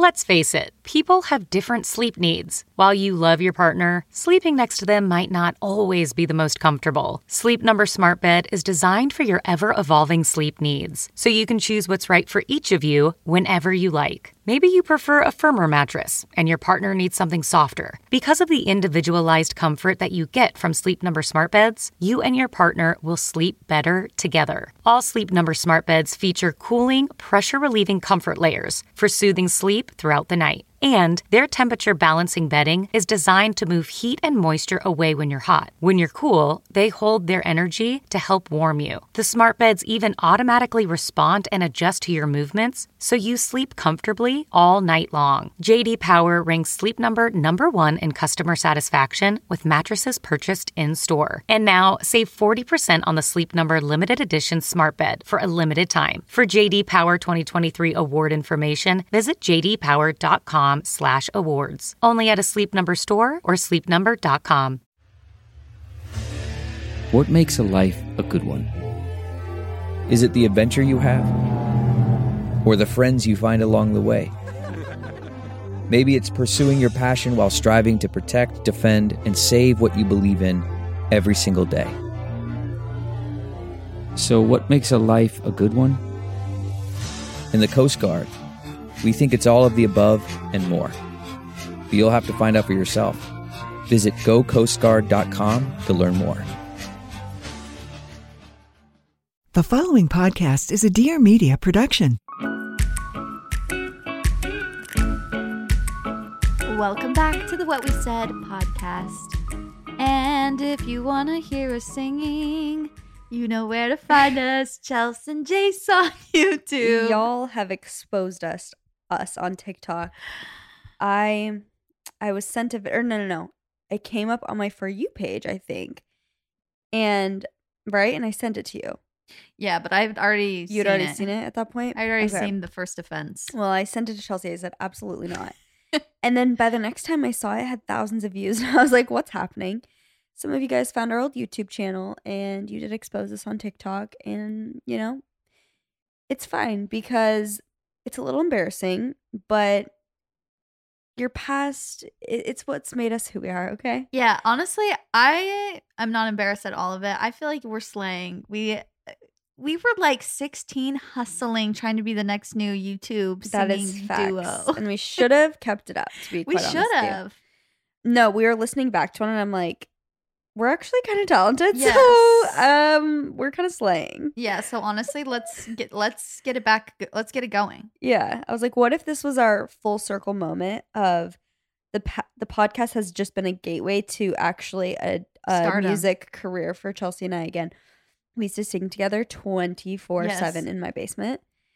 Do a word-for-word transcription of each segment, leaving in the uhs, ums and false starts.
Let's face it, people have different sleep needs. While you love your partner, sleeping next to them might not always be the most comfortable. Sleep Number Smart Bed is designed for your ever-evolving sleep needs, so you can choose what's right for each of you whenever you like. Maybe you prefer a firmer mattress and your partner needs something softer. Because of the individualized comfort that you get from Sleep Number Smart Beds, you and your partner will sleep better together. All Sleep Number Smart Beds feature cooling, pressure-relieving comfort layers for soothing sleep throughout the night. And their temperature balancing bedding is designed to move heat and moisture away when you're hot. When you're cool, they hold their energy to help warm you. The smart beds even automatically respond and adjust to your movements, so you sleep comfortably all night long. J D Power ranks Sleep Number number one in customer satisfaction with mattresses purchased in-store. And now, save forty percent on the Sleep Number limited edition smart bed for a limited time. For J D Power twenty twenty-three award information, visit j d power dot com slash awards. Only at a Sleep Number store or sleep number dot com. What makes a life a good one? Is it the adventure you have? Or the friends you find along the way? Maybe it's pursuing your passion while striving to protect, defend, and save what you believe in every single day. So what makes a life a good one? In the Coast Guard, we think it's all of the above and more. But you'll have to find out for yourself. Visit go coast guard dot com to learn more. The following podcast is a Dear Media production. Welcome back to the What We Said podcast. And if you want to hear us singing, you know where to find us. Chelsea and Jace on YouTube. Y'all have exposed us us on TikTok. I I was sent a or no no no. It came up on my For You page, I think. And right, and I sent it to you. Yeah, but I've already You'd seen already it. seen it at that point? I'd already Okay. seen the first offense. Well, I sent it to Chelsea. I said, absolutely not. And then by the next time I saw it, it had thousands of views. And I was like, what's happening? Some of you guys found our old YouTube channel and you did expose us on TikTok. And, you know, it's fine because it's a little embarrassing, but your past, it- it's what's made us who we are, okay? Yeah, honestly, I am not embarrassed at all of it. I feel like we're slaying. We we were like sixteen hustling, trying to be the next new YouTube That singing is facts. duo. And we should have kept it up, to be We quite honest should with you. have. No, we were listening back to one and I'm like, we're actually kind of talented. Yes. So um, we're kind of slaying. Yeah, so honestly, let's get let's get it back. Let's get it going. Yeah. I was like, what if this was our full circle moment of the pa- the podcast has just been a gateway to actually a, a Stardom. music career for Chelsea and I again. We used to sing together twenty-four seven Yes. in my basement.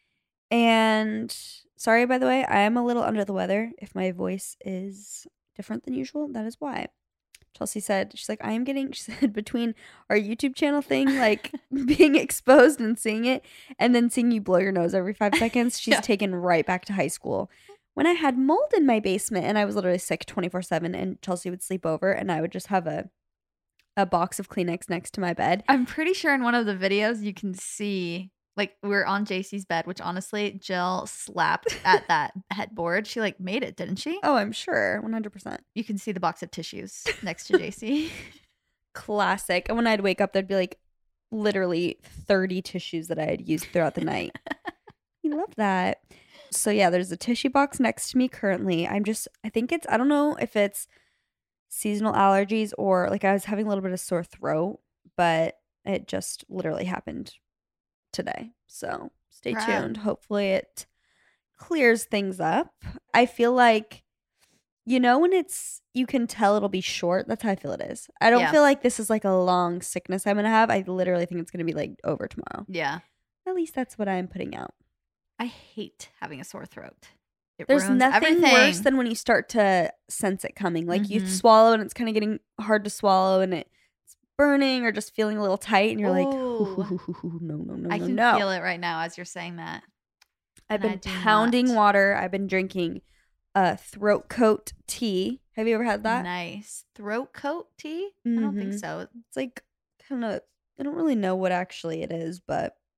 And sorry, by the way, I am a little under the weather. If my voice is different than usual, that is why. Chelsea said, she's like, I am getting, she said, between our YouTube channel thing, like being exposed and seeing it, and then seeing you blow your nose every five seconds, she's Yeah. taken right back to high school. When I had mold in my basement and I was literally sick twenty-four seven and Chelsea would sleep over and I would just have a a box of Kleenex next to my bed. I'm pretty sure in one of the videos you can see, like, we're on J C's bed, which honestly, Jill slapped at that headboard. She like made it, didn't she? Oh, I'm sure. one hundred percent. You can see the box of tissues next to J C. Classic. And when I'd wake up, there'd be like literally thirty tissues that I had used throughout the night. We love that. So yeah, there's a tissue box next to me currently. I'm just, I think it's, I don't know if it's seasonal allergies or like I was having a little bit of sore throat, but it just literally happened today. So stay Right. tuned. Hopefully it clears things up. I feel like, you know, when it's, you can tell it'll be short. That's how I feel it is. I don't Yeah. feel like this is like a long sickness I'm going to have. I literally think it's going to be like over tomorrow. Yeah. At least that's what I'm putting out. I hate having a sore throat. It There's ruins nothing everything. worse than when you start to sense it coming. Like you Mhm. swallow and it's kind of getting hard to swallow and it's burning or just feeling a little tight and you're like, Ooh. no, no, no, I no, can no. feel it right now as you're saying that. I've and I been do pounding not. water. I've been drinking uh, throat coat tea. Have you ever had that? Nice. Throat coat tea? I don't think Mhm. so. It's like kind of, I don't really know what actually it is, but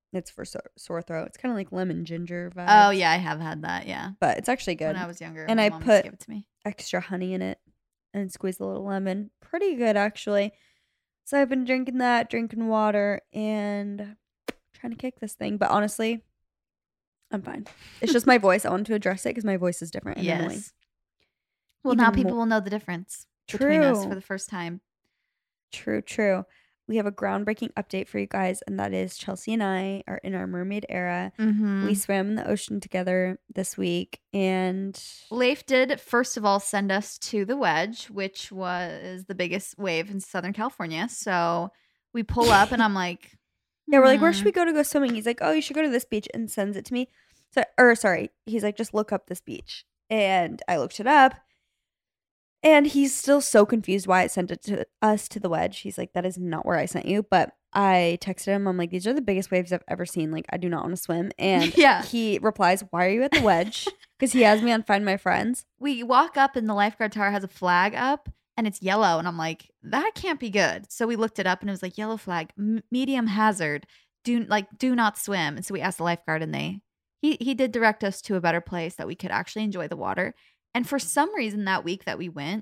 It's for so- sore throat. It's kind of like lemon ginger vibes. Oh yeah, I have had that. Yeah, But it's actually good. when I was younger, And my I mom used to put- give it to me. Extra honey in it and squeeze a little lemon. Pretty good, actually. So I've been drinking that, drinking water, and trying to kick this thing. But honestly, I'm fine. It's just my voice. I wanted to address it because my voice is different and annoying. Yes. Well, Even now people more- will know the difference between us True. for the first time. True, true. We have a groundbreaking update for you guys, and that is Chelsea and I are in our mermaid era. Mm-hmm. We swam in the ocean together this week, and Leif did first of all send us to the Wedge, which was the biggest wave in Southern California. So we pull up, and I'm like, yeah, we're like, where "Hmm." should we go to go swimming? He's like, oh, you should go to this beach, and sends it to me. So, or sorry, he's like, just look up this beach, and I looked it up, and he's still so confused why it sent it to us to the Wedge. He's like, that is not where I sent you. But I texted him. I'm like, these are the biggest waves I've ever seen. Like, I do not want to swim. And Yeah. he replies, why are you at the Wedge? Because he has me on Find My Friends. We walk up, and the lifeguard tower has a flag up, and it's yellow. And I'm like, that can't be good. So we looked it up, and it was like yellow flag, m- medium hazard. Do like do not swim. And so we asked the lifeguard, and they he he did direct us to a better place that we could actually enjoy the water. And for some reason, that week that we went,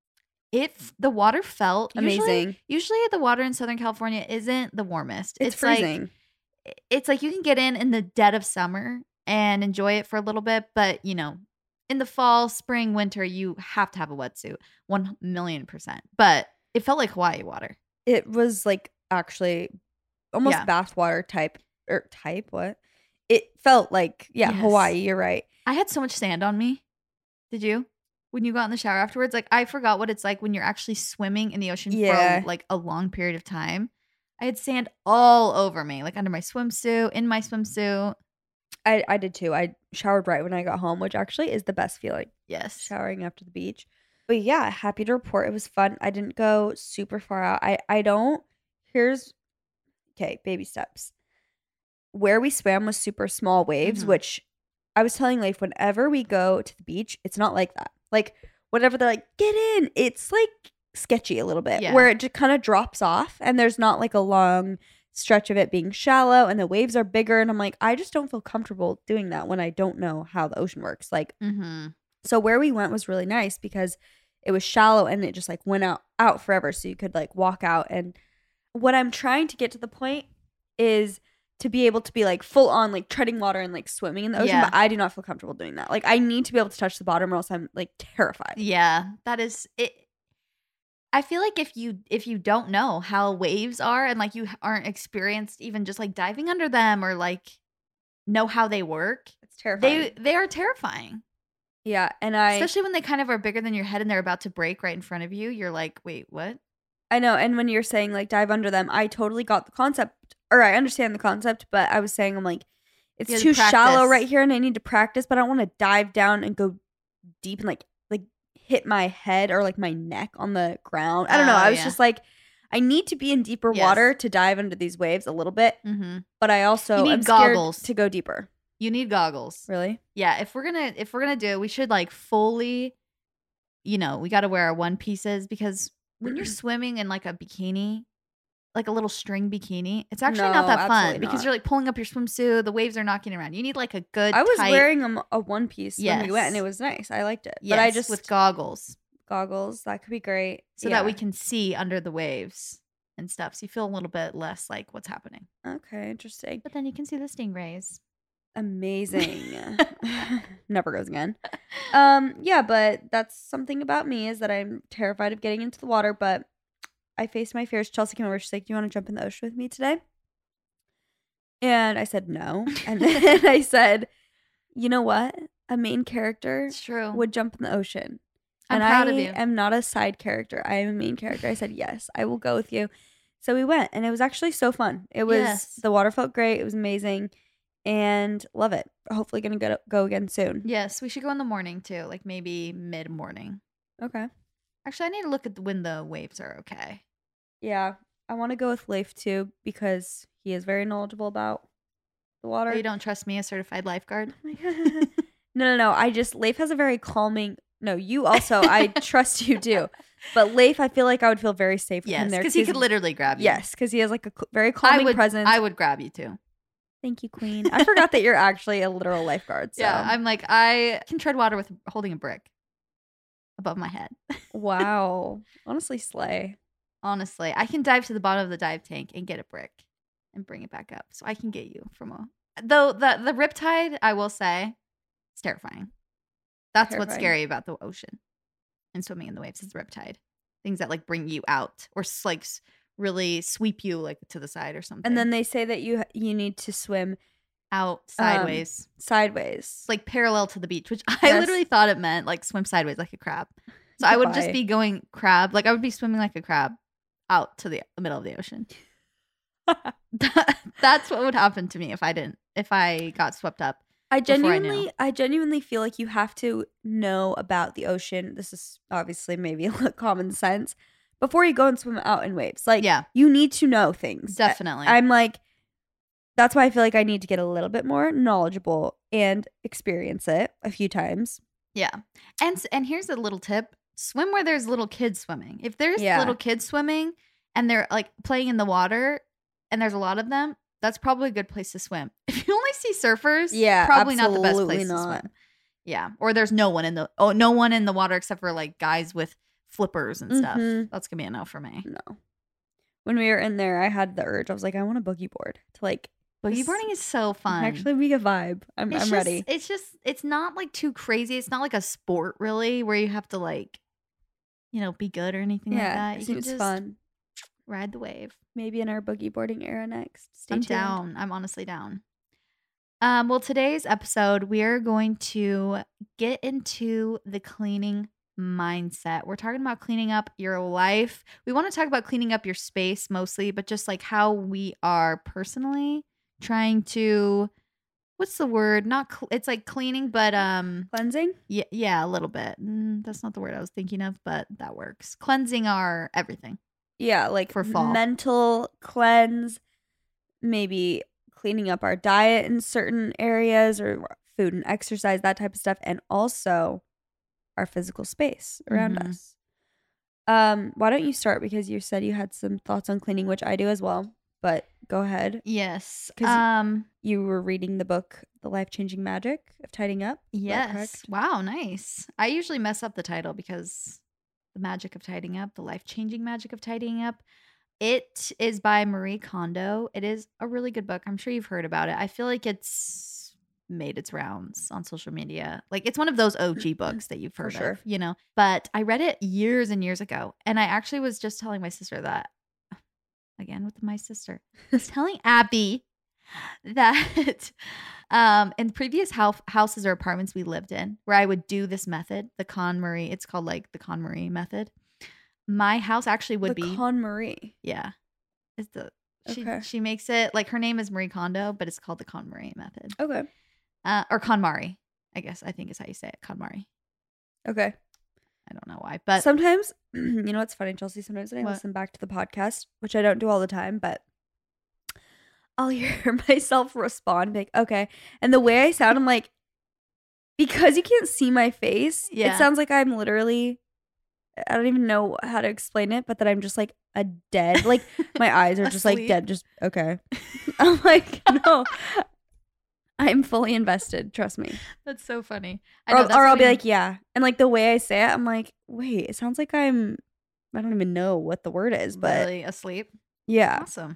it the water felt usually- Amazing. Usually, the water in Southern California isn't the warmest. It's, like freezing. it's like you can get in in the dead of summer and enjoy it for a little bit, but you know, in the fall, spring, winter, you have to have a wetsuit, one million percent. But it felt like Hawaii water. It was like actually almost Yeah. bathwater type or type what? It felt like yeah, Yes. Hawaii. You're right. I had so much sand on me. Did you? When you got in the shower afterwards, like I forgot what it's like when you're actually swimming in the ocean Yeah. for like a long period of time. I had sand all over me, like under my swimsuit, in my swimsuit. I I did too. I showered right when I got home, which actually is the best feeling. Yes. Showering after the beach. But yeah, happy to report it was fun. I didn't go super far out. I I don't. Here's okay, baby steps. Where we swam was super small waves, Mhm. which I was telling Leif whenever we go to the beach, it's not like that. Like whenever they're like, get in, it's like sketchy a little bit. Yeah. Where it just kind of drops off and there's not like a long stretch of it being shallow and the waves are bigger. And I'm like, I just don't feel comfortable doing that when I don't know how the ocean works. Like Mm-hmm. so where we went was really nice because it was shallow and it just like went out out forever, so you could like walk out. And what I'm trying to get to the point is to be able to be like full on like treading water and like swimming in the ocean, Yeah. but I do not feel comfortable doing that. Like I need to be able to touch the bottom or else I'm like terrified. Yeah, that is it. I feel like if you if you don't know how waves are and like you aren't experienced even just like diving under them or like know how they work, It's terrifying. they they are terrifying. yeah, and I Especially when they kind of are bigger than your head and they're about to break right in front of you. You're like, wait, what? I know, and when you're saying like dive under them, I totally got the concept, or I understand the concept, but I was saying I'm like, it's You have too to shallow practice. right here, and I need to practice, but I don't want to dive down and go deep and like like hit my head or like my neck on the ground. I don't know. Oh, I was yeah. just like, I need to be in deeper Yes. water to dive under these waves a little bit, Mm-hmm. but I also You need am scared goggles. to go deeper. You need goggles. Really? Yeah, if we're gonna if we're gonna do it, we should like fully, you know, we got to wear our one pieces because when you're swimming in like a bikini, like a little string bikini, it's actually No, not that fun absolutely because not. you're like pulling up your swimsuit, the waves are knocking around. You need like a good. I was tight, wearing a, a one piece when we went, and Yes. it was nice. I liked it, yes, but I just with goggles goggles that could be great so that we Yeah. can see under the waves and stuff. So you feel a little bit less like what's happening, Okay, interesting. but then you can see the stingrays. Amazing. Never goes again. Um, yeah, but that's something about me is that I'm terrified of getting into the water, but I faced my fears. Chelsea came over. She's like, do you want to jump in the ocean with me today? And I said no. And then I said, you know what? A main character It's true. would jump in the ocean. I'm and proud I of you. am not a side character. I am a main character. I said, yes, I will go with you. So we went, and it was actually so fun. It was, Yes. the water felt great. It was amazing, and love it. Hopefully going to go go again soon. Yes, we should go in the morning too, like maybe mid morning. Okay. Actually, I need to look at when the waves are okay. Yeah. I want to go with Leif too because he is very knowledgeable about the water. Or you don't trust me, a certified lifeguard? no, no, no. I just, Leif has a very calming, no, you also, I trust you too. But Leif, I feel like I would feel very safe with him Yes, there. because he he's- could literally grab you. Yes, because he has like a cl- very I calming would. presence. I would grab you too. Thank you, Queen. I forgot that you're actually a literal lifeguard. So. Yeah, I'm like, I can tread water with holding a brick above my head. Wow. Honestly, slay. Honestly, I can dive to the bottom of the dive tank and get a brick and bring it back up. So I can get you from a... Though the, the riptide, I will say, it's terrifying. That's Terrifying. what's scary about the ocean and swimming in the waves is the riptide. Things that like bring you out or like really sweep you like to the side or something. And then they say that you you need to swim out sideways. Um, sideways. It's like parallel to the beach, which I Yes. literally thought it meant like swim sideways like a crab. So I would just Goodbye. be going crab. Like I would be swimming like a crab out to the middle of the ocean. That's what would happen to me if I didn't, if I got swept up. I before I knew. genuinely, I, genuinely feel like you have to know about the ocean. This is obviously maybe a common sense before you go and swim out in waves. Like, Yeah. you need to know things. Definitely. I, I'm like, that's why I feel like I need to get a little bit more knowledgeable and experience it a few times. Yeah. And s- and here's a little tip. Swim where there's little kids swimming. If there's Yeah. little kids swimming and they're like playing in the water and there's a lot of them, that's probably a good place to swim. If you only see surfers, Yeah, probably not the best absolutely place not. to swim. Yeah. Or there's no one in the oh no one in the water except for like guys with flippers and stuff. Mhm. That's gonna be a no for me. No. When we were in there, I had the urge. I was like, I want a boogie board to like Boogie this- boarding is so fun. actually be a vibe. I'm, It's I'm just- ready. It's just it's not like too crazy. It's not like a sport really where you have to like, you know, be good or anything like Yeah, that. it You can seems just fun. ride the wave. Maybe in our boogie boarding era next. Stay I'm tuned. down. I'm honestly down. Um, well, today's episode, we are going to get into the cleaning mindset. We're talking about cleaning up your life. We want to talk about cleaning up your space mostly, but just like how we are personally trying to, what's the word? Not, cl- it's like cleaning, but um, Cleansing? yeah, yeah, a little bit. Mm, that's not the word I was thinking of, but that works. Cleansing our everything. Yeah, like For fall. mental cleanse, maybe cleaning up our diet in certain areas or food and exercise, that type of stuff, and also our physical space around Mhm. us. Um, why don't you start, because you said you had some thoughts on cleaning, which I do as well, but go ahead. Yes. 'Cause Um. You were reading the book The Life-Changing Magic of Tidying Up. Is that Yes. correct? Wow, nice. I usually mess up the title because the magic of tidying up, the life-changing magic of tidying up. It is by Marie Kondo. It is a really good book. I'm sure you've heard about it. I feel like it's made its rounds on social media. Like it's one of those O G books that you've For heard sure. of, you know. But I read it years and years ago, and I actually was just telling my sister that again with my sister. I was telling Abby that um in previous house, houses or apartments we lived in where I would do this method, the KonMari, it's called like the KonMari method. My house actually would the be KonMari. yeah. It's the she Okay. she makes it like her name is Marie Kondo, but it's called the KonMari method. Okay. Uh or KonMari, I guess I think is how you say it, KonMari. Okay. I don't know why, but Sometimes, you know what's funny, Chelsea? Sometimes when I What? listen back to the podcast, which I don't do all the time, but I'll hear myself respond, like, okay. And the way I sound, I'm like, because you can't see my face, Yeah. it sounds like I'm literally, I don't even know how to explain it, but that I'm just like a dead, like my eyes are just like Asleep. dead, just, okay. I'm like, no, I'm fully invested, trust me. that's so funny. I Or, know, I'll- that's or what I'll be we- like, yeah. And like the way I say it, I'm like, wait, it sounds like I'm, I don't even know what the word is, but really asleep. yeah, Awesome.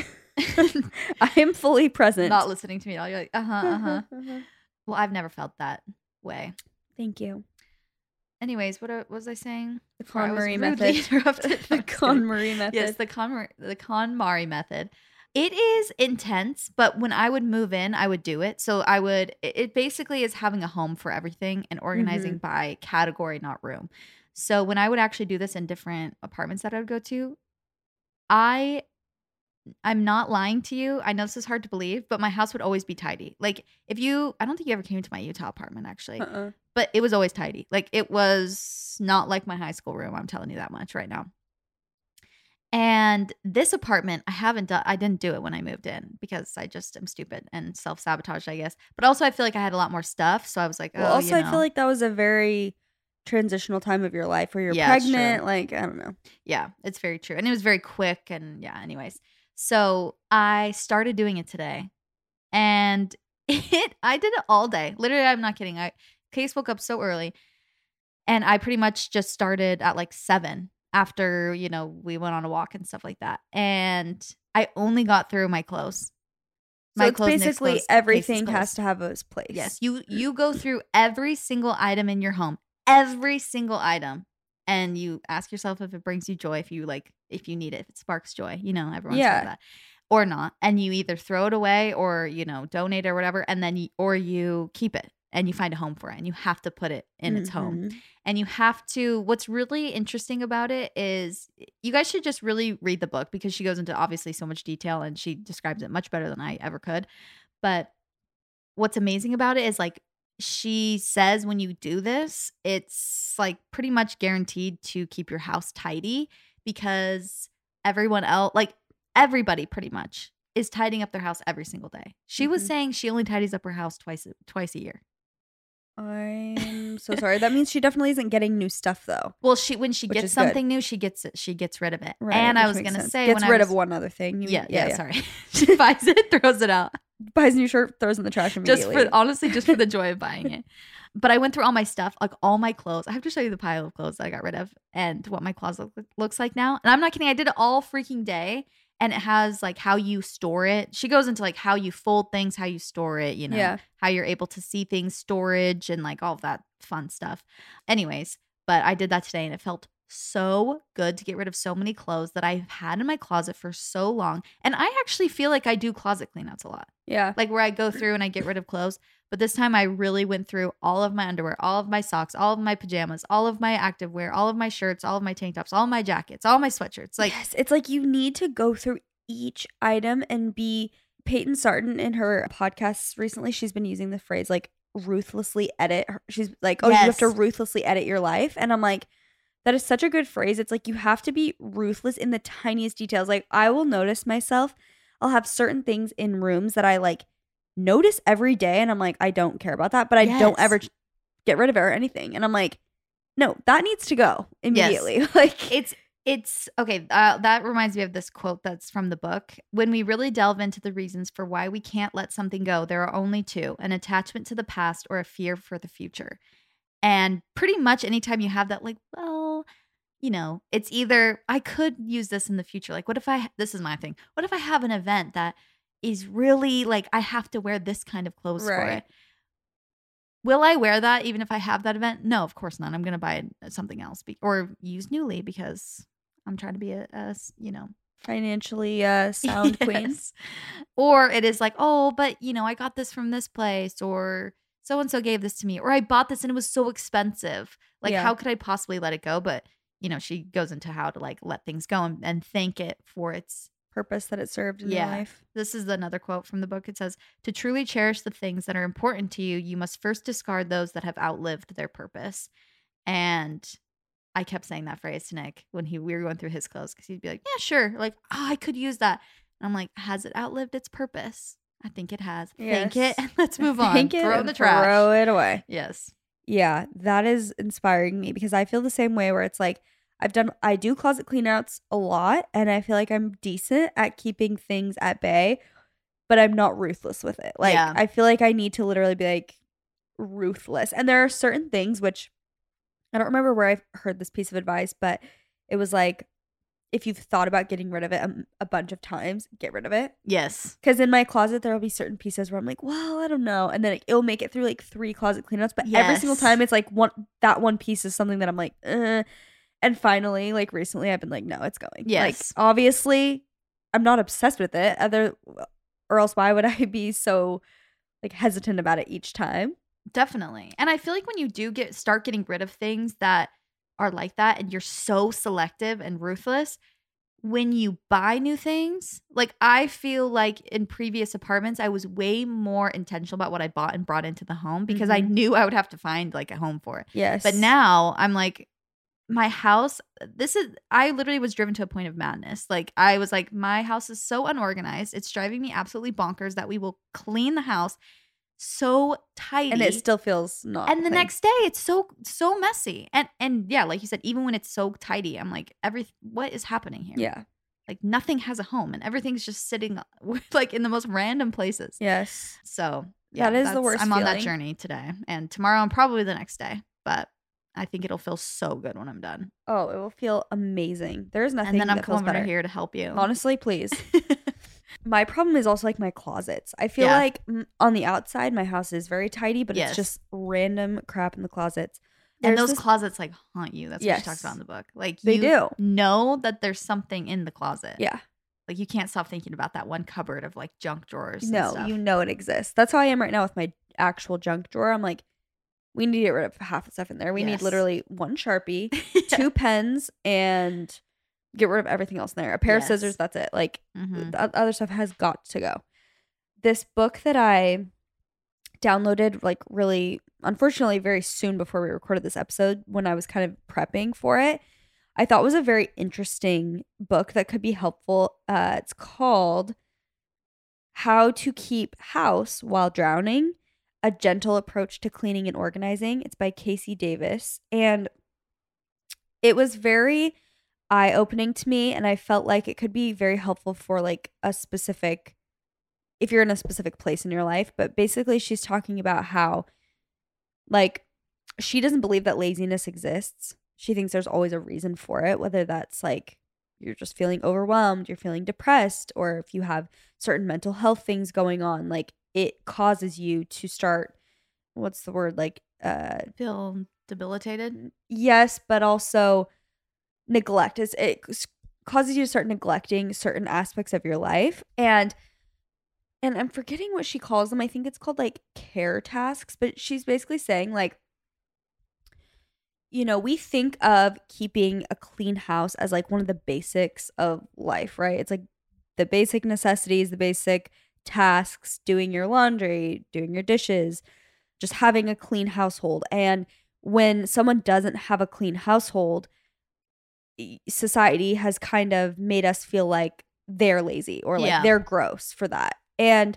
I am fully present. Not listening to me at all. You're like, uh huh, uh huh. Well, I've never felt that way. Thank you. Anyways, what, uh, what was I saying? The Before I was KonMari rudely method. interrupted. The No, just kidding. KonMari method. Yes, the Con the KonMari method. It is intense, but when I would move in, I would do it. So I would. It it basically is having a home for everything and organizing by category, not room. So when I would actually do this in different apartments that I would go to, I. I'm not lying to you. I know this is hard to believe, but my house would always be tidy. Like if you, I don't think you ever came to my Utah apartment actually, Uh-uh. but it was always tidy. Like it was not like my high school room. I'm telling you that much right now. And this apartment, I haven't done, I didn't do it when I moved in because I just am stupid and self sabotaged, I guess. But also, I feel like I had a lot more stuff. So I was like, oh, Well, also, you know. I feel like that was a very transitional time of your life where you're Yeah, it's pregnant. true. Like, I don't know. Yeah, it's very true. And it was very quick. And yeah, anyways. So I started doing it today. And it, I did it all day. Literally, I'm not kidding. I Case woke up so early, and I pretty much just started at like seven after, you know, we went on a walk and stuff like that. And I only got through my clothes. So it's basically everything has to have a place. Yes, you you go through every single item in your home, every single item, and you ask yourself if it brings you joy, if you like, if you need it, if it sparks joy. You know, everyone's Yeah. heard that, or not, and you either throw it away or you know donate or whatever, and then you, or you keep it and you find a home for it, and you have to put it in its home. Mhm. And you have to, what's really interesting about it is you guys should just really read the book because she goes into obviously so much detail and she describes it much better than I ever could. But what's amazing about it is like she says when you do this, it's like pretty much guaranteed to keep your house tidy because everyone else, like everybody pretty much is tidying up their house every single day. She was Mhm. saying she only tidies up her house twice, twice a year. I'm so sorry. That means she definitely isn't getting new stuff though. Well, she when she Which gets is good. something new, she gets it. She gets rid of it. Right, and I which was makes gonna sense. say, Gets when rid I was, of one other thing. You mean- Yeah, yeah, Sorry, she buys it, throws it out, Buys a new shirt, throws in the trash just immediately. for honestly, just for the joy of buying it. But I went through all my stuff, like all my clothes. I have to show you the pile of clothes that I got rid of and what my closet look, looks like now. And I'm not kidding. I did it all freaking day. And it has like how you store it. She goes into like how you fold things, how you store it, you know, Yeah. how you're able to see things, storage, and like all of that fun stuff. Anyways, but I did that today and it felt so good to get rid of so many clothes that I've had in my closet for so long. And I actually feel like I do closet cleanouts a lot. Yeah. Like where I go through and I get rid of clothes. But this time I really went through all of my underwear, all of my socks, all of my pajamas, all of my activewear, all of my shirts, all of my tank tops, all of my jackets, all my sweatshirts. Like, yes, it's like you need to go through each item and be Peyton Sarton in her podcasts recently. She's been using the phrase like ruthlessly edit. her- She's like, oh, you have to Yes. ruthlessly edit your life. And I'm like, that is such a good phrase. It's like you have to be ruthless in the tiniest details. Like I will notice myself, I'll have certain things in rooms that I like notice every day. And I'm like, I don't care about that, but I don't Yes. ever get rid of it or anything. And I'm like, no, that needs to go immediately. Like it's it's okay. Uh, that reminds me of this quote that's from the book. When we really delve into the reasons for why we can't let something go, there are only two: an attachment to the past or a fear for the future. And pretty much anytime you have that, like, well, you know, it's either I could use this in the future. Like, what if I, this is my thing. What if I have an event that is really like, I have to wear this kind of clothes for Right. it? Will I wear that even if I have that event? No, of course not. I'm going to buy something else be- or use Nuuly because I'm trying to be a, a s- you know, financially uh, sound queen. Yes. Or it is like, oh, but you know, I got this from this place, or so and so gave this to me, or I bought this and it was so expensive. Like, Yeah. how could I possibly let it go? But you know, she goes into how to like let things go and, and thank it for its. Purpose that it served in Yeah. your life. This is another quote from the book. It says, "To truly cherish the things that are important to you, you must first discard those that have outlived their purpose." And I kept saying that phrase to Nick when he we were going through his clothes because he'd be like, "Yeah, sure, like oh, I could use that." And I'm like, "Has it outlived its purpose?" I think it has. Thank Yes. it and let's move on. Thank it Throw it in and the trash. Throw it away. Yes. Yeah, that is inspiring me because I feel the same way where it's like I've done I do closet cleanouts a lot and I feel like I'm decent at keeping things at bay, but I'm not ruthless with it. Like Yeah. I feel like I need to literally be like ruthless. And there are certain things which I don't remember where I've heard this piece of advice, but it was like if you've thought about getting rid of it a, a bunch of times, get rid of it. Yes. Because in my closet, there will be certain pieces where I'm like, well, I don't know. And then it, it'll make it through like three closet cleanouts. But every single Yes. time it's like one, that one piece is something that I'm like, uh. And finally, like recently, I've been like, no, it's going. Yes. Like, obviously, I'm not obsessed with it. Other, or else why would I be so like hesitant about it each time? Definitely. And I feel like when you do get start getting rid of things that are like that and you're so selective and ruthless, when you buy new things, like I feel like in previous apartments, I was way more intentional about what I bought and brought into the home because I Mhm. knew I would have to find like a home for it. Yes. But now I'm like, my house, this is, I literally was driven to a point of madness. Like, I was like, my house is so unorganized. It's driving me absolutely bonkers that we will clean the house so tidy. and it still feels not. And the clean. next day it's so so messy. And and yeah, like you said, even when it's so tidy, I'm like, every what is happening here? Yeah. Like nothing has a home and everything's just sitting like in the most random places. Yes. So yeah, That is the that's- worst I'm on that feeling. journey today and tomorrow and probably the next day. But I think it'll feel so good when I'm done. Oh, it will feel amazing. There's nothing And then I'm that feels coming over better. here to help you. Honestly, please. My problem is also like my closets. I feel Yeah. like mm, on the outside, my house is very tidy, but Yes. it's just random crap in the closets. And There's those this- closets like haunt you. That's what Yes. she talks about in the book. Like They you do. know that there's something in the closet. Yeah. Like you can't stop thinking about that one cupboard of like junk drawers. and No, stuff. you know it exists. That's how I am right now with my actual junk drawer. I'm like, we need to get rid of half the stuff in there. We need Yes. literally one Sharpie, two pens, and get rid of everything else in there. A pair Yes. of scissors, that's it. Like, Mhm. the o- other stuff has got to go. This book that I downloaded, like, really, unfortunately, very soon before we recorded this episode, when I was kind of prepping for it, I thought was a very interesting book that could be helpful. Uh, it's called How to Keep House While Drowning: A Gentle Approach to Cleaning and Organizing. It's by Casey Davis. And it was very eye-opening to me, and I felt like it could be very helpful for like a specific, if you're in a specific place in your life. But basically she's talking about how like she doesn't believe that laziness exists. She thinks there's always a reason for it, whether that's like you're just feeling overwhelmed, you're feeling depressed, or if you have certain mental health things going on, like it causes you to start, what's the word, like uh Feel debilitated. yes, but also neglect. Is it s- causes you to start neglecting certain aspects of your life. And and I'm forgetting what she calls them. I think it's called like care tasks, but she's basically saying like, you know, we think of keeping a clean house as like one of the basics of life, right? It's like the basic necessities, the basic tasks, doing your laundry, doing your dishes, just having a clean household. And when someone doesn't have a clean household, e- society has kind of made us feel like they're lazy or like Yeah. they're gross for that. And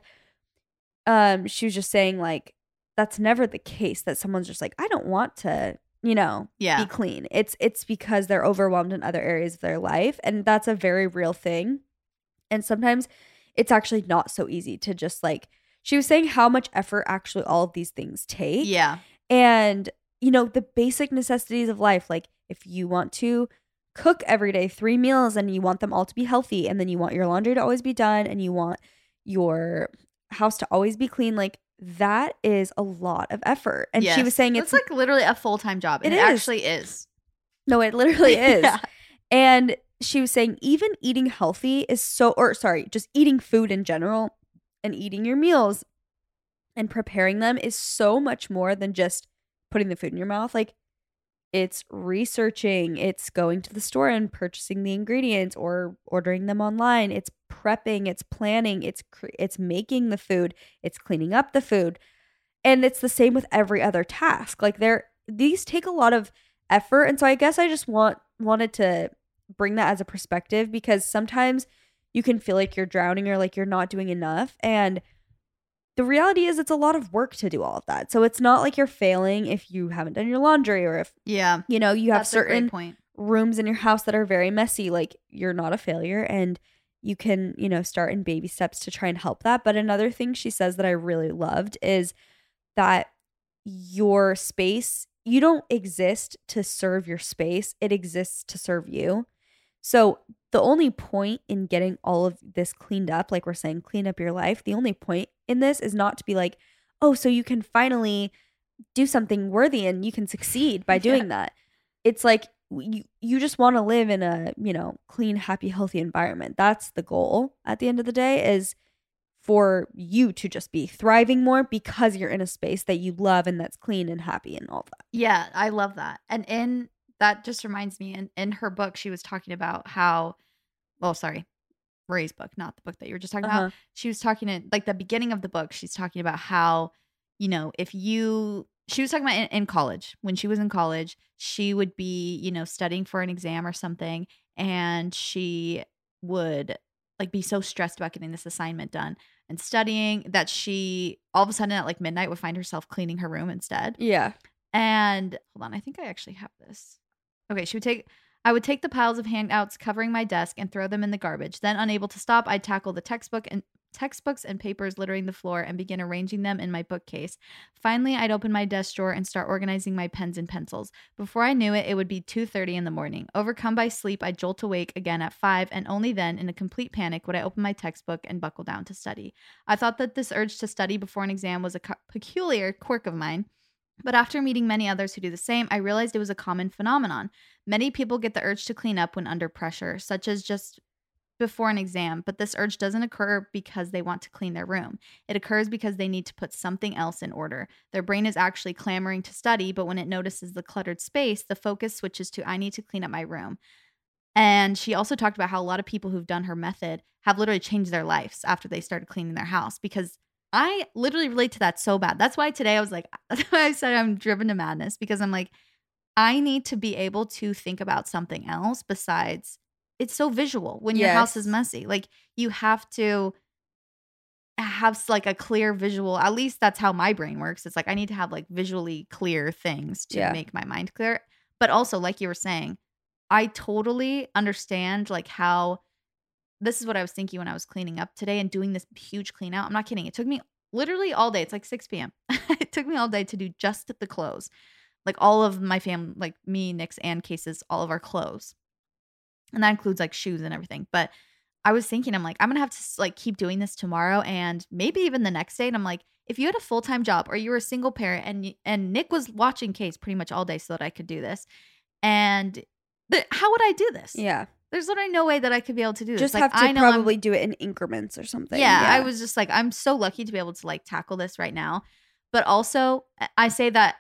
um she was just saying like that's never the case, that someone's just like, I don't want to, you know, Yeah. be clean. It's it's because they're overwhelmed in other areas of their life, and that's a very real thing. And sometimes it's actually not so easy to just like, she was saying how much effort actually all of these things take. Yeah. And, you know, the basic necessities of life, like if you want to cook every day three meals and you want them all to be healthy, and then you want your laundry to always be done, and you want your house to always be clean, like that is a lot of effort. And she Yes. was saying it's, it's like literally a full-time job. And It it, is. actually is. no, it literally is. Yeah. And she was saying even eating healthy is so, or sorry, just eating food in general and eating your meals and preparing them is so much more than just putting the food in your mouth. Like it's researching, it's going to the store and purchasing the ingredients or ordering them online. It's prepping, it's planning, it's cre- it's making the food, it's cleaning up the food. And it's the same with every other task. Like there, these take a lot of effort. And so I guess I just want wanted to bring that as a perspective, because sometimes you can feel like you're drowning or like you're not doing enough. And the reality is it's a lot of work to do all of that. So it's not like you're failing if you haven't done your laundry, or if, Yeah. you know, you have That's a great certain point. rooms in your house that are very messy. Like you're not a failure, and you can, you know, start in baby steps to try and help that. But another thing she says that I really loved is that your space, you don't exist to serve your space, it exists to serve you. So the only point in getting all of this cleaned up, like we're saying, clean up your life, the only point in this is not to be like, oh, so you can finally do something worthy and you can succeed by doing Yeah. that. It's like you you just want to live in a, you know, clean, happy, healthy environment. That's the goal at the end of the day, is for you to just be thriving more because you're in a space that you love and that's clean and happy and all of that. Yeah, I love that. And in that just reminds me, in, in her book, she was talking about how, well, sorry, Ray's book, not the book that you were just talking Uh-huh. about. She was talking in like the beginning of the book, she's talking about how, you know, if you, she was talking about in, in college, when she was in college, she would be, you know, studying for an exam or something, and she would like be so stressed about getting this assignment done and studying that she all of a sudden at like midnight would find herself cleaning her room instead. Yeah. And hold on, I think I actually have this. Okay, she would take I would take the piles of handouts covering my desk and throw them in the garbage. Then, unable to stop, I'd tackle the textbook and textbooks and papers littering the floor and begin arranging them in my bookcase. Finally, I'd open my desk drawer and start organizing my pens and pencils. Before I knew it, it would be two thirty in the morning. Overcome by sleep, I'd jolt awake again at five, and only then, in a complete panic, would I open my textbook and buckle down to study. I thought that this urge to study before an exam was a cu- peculiar quirk of mine. But after meeting many others who do the same, I realized it was a common phenomenon. Many people get the urge to clean up when under pressure, such as just before an exam, but this urge doesn't occur because they want to clean their room. It occurs because they need to put something else in order. Their brain is actually clamoring to study, but when it notices the cluttered space, the focus switches to, I need to clean up my room. And she also talked about how a lot of people who've done her method have literally changed their lives after they started cleaning their house, because I literally relate to that so bad. That's why today I was like, that's why I said I'm driven to madness, because I'm like, I need to be able to think about something else besides, it's so visual when your Yes. house is messy. Like, you have to have like a clear visual. At least that's how my brain works. It's like I need to have like visually clear things to Yeah. make my mind clear. But also, like you were saying, I totally understand like how, this is what I was thinking when I was cleaning up today and doing this huge clean out. I'm not kidding. It took me literally all day. It's like six p.m. It took me all day to do just the clothes. Like all of my family, like me, Nick's, and Case's, all of our clothes. And that includes like shoes and everything. But I was thinking, I'm like, I'm going to have to like keep doing this tomorrow and maybe even the next day. And I'm like, if you had a full-time job or you were a single parent, and and Nick was watching Case pretty much all day so that I could do this. And the, how would I do this? Yeah. There's literally no way that I could be able to do this. Just Like, have to I know I'm- probably do it in increments or something. yeah, I was just like, I'm so lucky to be able to like tackle this right now. But also, I say that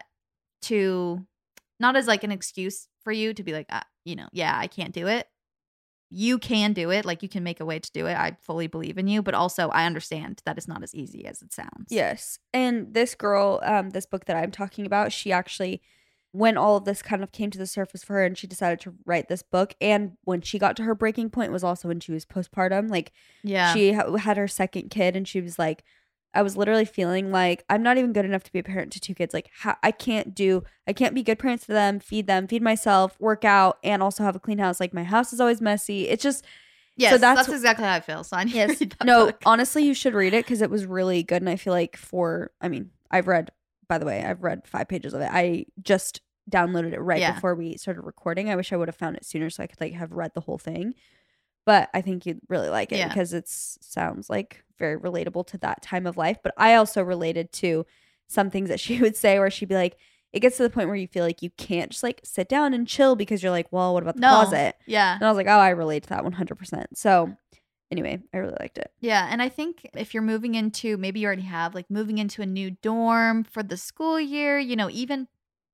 to not as like an excuse for you to be like, uh, you know, yeah, I can't do it. You can do it. Like, you can make a way to do it. I fully believe in you. But also, I understand that it's not as easy as it sounds. Yes. And this girl, um, this book that I'm talking about, she actually, when all of this kind of came to the surface for her and she decided to write this book, and when she got to her breaking point was also when she was postpartum. Like, Yeah. she ha- had her second kid, and she was like, I was literally feeling like I'm not even good enough to be a parent to two kids. Like, how, I can't do, I can't be good parents to them, feed them, feed myself, work out, and also have a clean house. Like, my house is always messy. It's just, Yes, so that's- that's, exactly how I feel. So I need yes. to read that No, book. honestly, you should read it because it was really good. And I feel like for, I mean, I've read, by the way, I've read five pages of it. I just downloaded it right Yeah. before we started recording. I wish I would have found it sooner so I could like have read the whole thing. But I think you'd really like it Yeah. because it sounds like very relatable to that time of life. But I also related to some things that she would say where she'd be like, it gets to the point where you feel like you can't just like sit down and chill because you're like, well, what about the No. closet? Yeah. And I was like, oh, I relate to that one hundred percent. So anyway, I really liked it. Yeah, and I think if you're moving into, maybe you already have, like moving into a new dorm for the school year, you know, even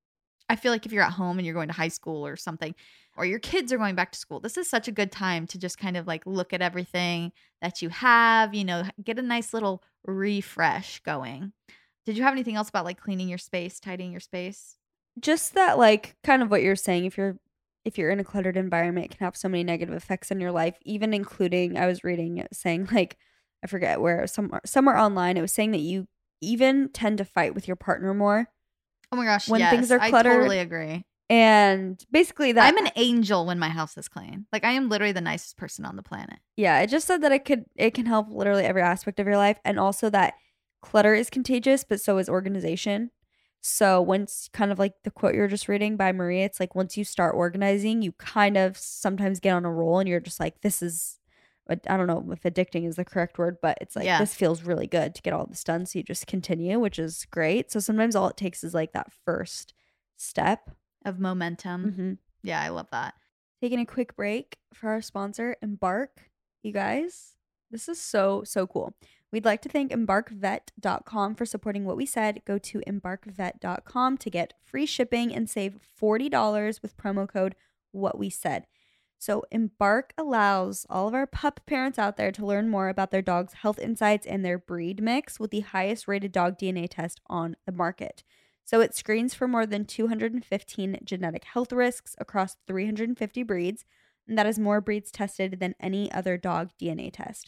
I feel like if you're at home and you're going to high school or something, or your kids are going back to school, this is such a good time to just kind of like look at everything that you have, you know, get a nice little refresh going. Did you have anything else about like cleaning your space, tidying your space? Just that, like, kind of what you're saying, if you're if you're in a cluttered environment, it can have so many negative effects on your life, even including, I was reading it saying, like, I forget where, somewhere somewhere online, it was saying that you even tend to fight with your partner more. Oh my gosh, When yes, things are I cluttered, totally agree. And basically that I'm an angel when my house is clean. Like, I am literally the nicest person on the planet. yeah, it just said that it could it can help literally every aspect of your life, and also that clutter is contagious, but so is organization. So once, kind of like the quote you were just reading by Maria, it's like once you start organizing, you kind of sometimes get on a roll and you're just like, this is, I don't know if addicting is the correct word, but it's like, Yeah. this feels really good to get all this done. So you just continue, which is great. So sometimes all it takes is like that first step. Of momentum. Mm-hmm. Yeah, I love that. Taking a quick break for our sponsor, Embark. You guys, this is so, so cool. We'd like to thank embark vet dot com for supporting what we said. Go to embark vet dot com to get free shipping and save forty dollars with promo code what we said. So Embark allows all of our pup parents out there to learn more about their dog's health insights and their breed mix with the highest rated dog D N A test on the market. So it screens for more than two hundred fifteen genetic health risks across three hundred fifty breeds, and that is more breeds tested than any other dog D N A test.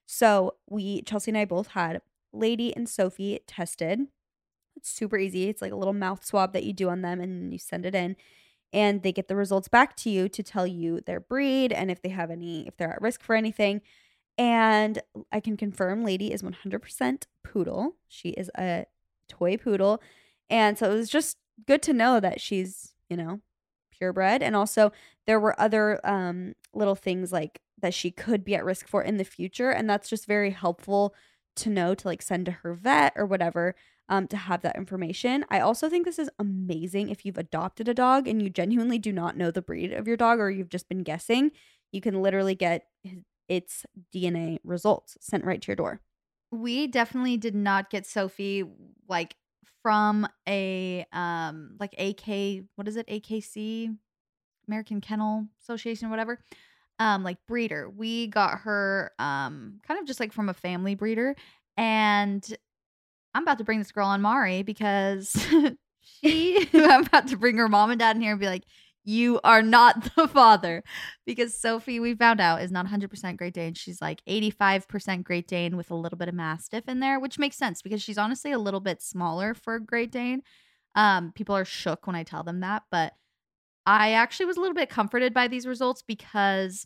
So we, Chelsea and I both had Lady and Sophie tested. It's super easy. It's like a little mouth swab that you do on them and you send it in. and they get the results back to you to tell you their breed and if they have any, if they're at risk for anything. And I can confirm Lady is one hundred percent poodle. She is a toy poodle. And so it was just good to know that she's, you know, purebred. And also there were other um, little things like that she could be at risk for in the future. And that's just very helpful to know, to like send to her vet or whatever, um, to have that information. I also think this is amazing if you've adopted a dog and you genuinely do not know the breed of your dog, or you've just been guessing. You can literally get its D N A results sent right to your door. We definitely did not get Sophie like from a um like A K, what is it? A K C, American Kennel Association, whatever. Um, like breeder. We got her um kind of just like from a family breeder. And I'm about to bring this girl on Mari because she I'm about to bring her mom and dad in here and be like, you are not the father. Because Sophie, we found out, is not one hundred percent Great Dane. She's like eighty-five percent Great Dane with a little bit of Mastiff in there, which makes sense because she's honestly a little bit smaller for a Great Dane. Um, people are shook when I tell them that, but I actually was a little bit comforted by these results because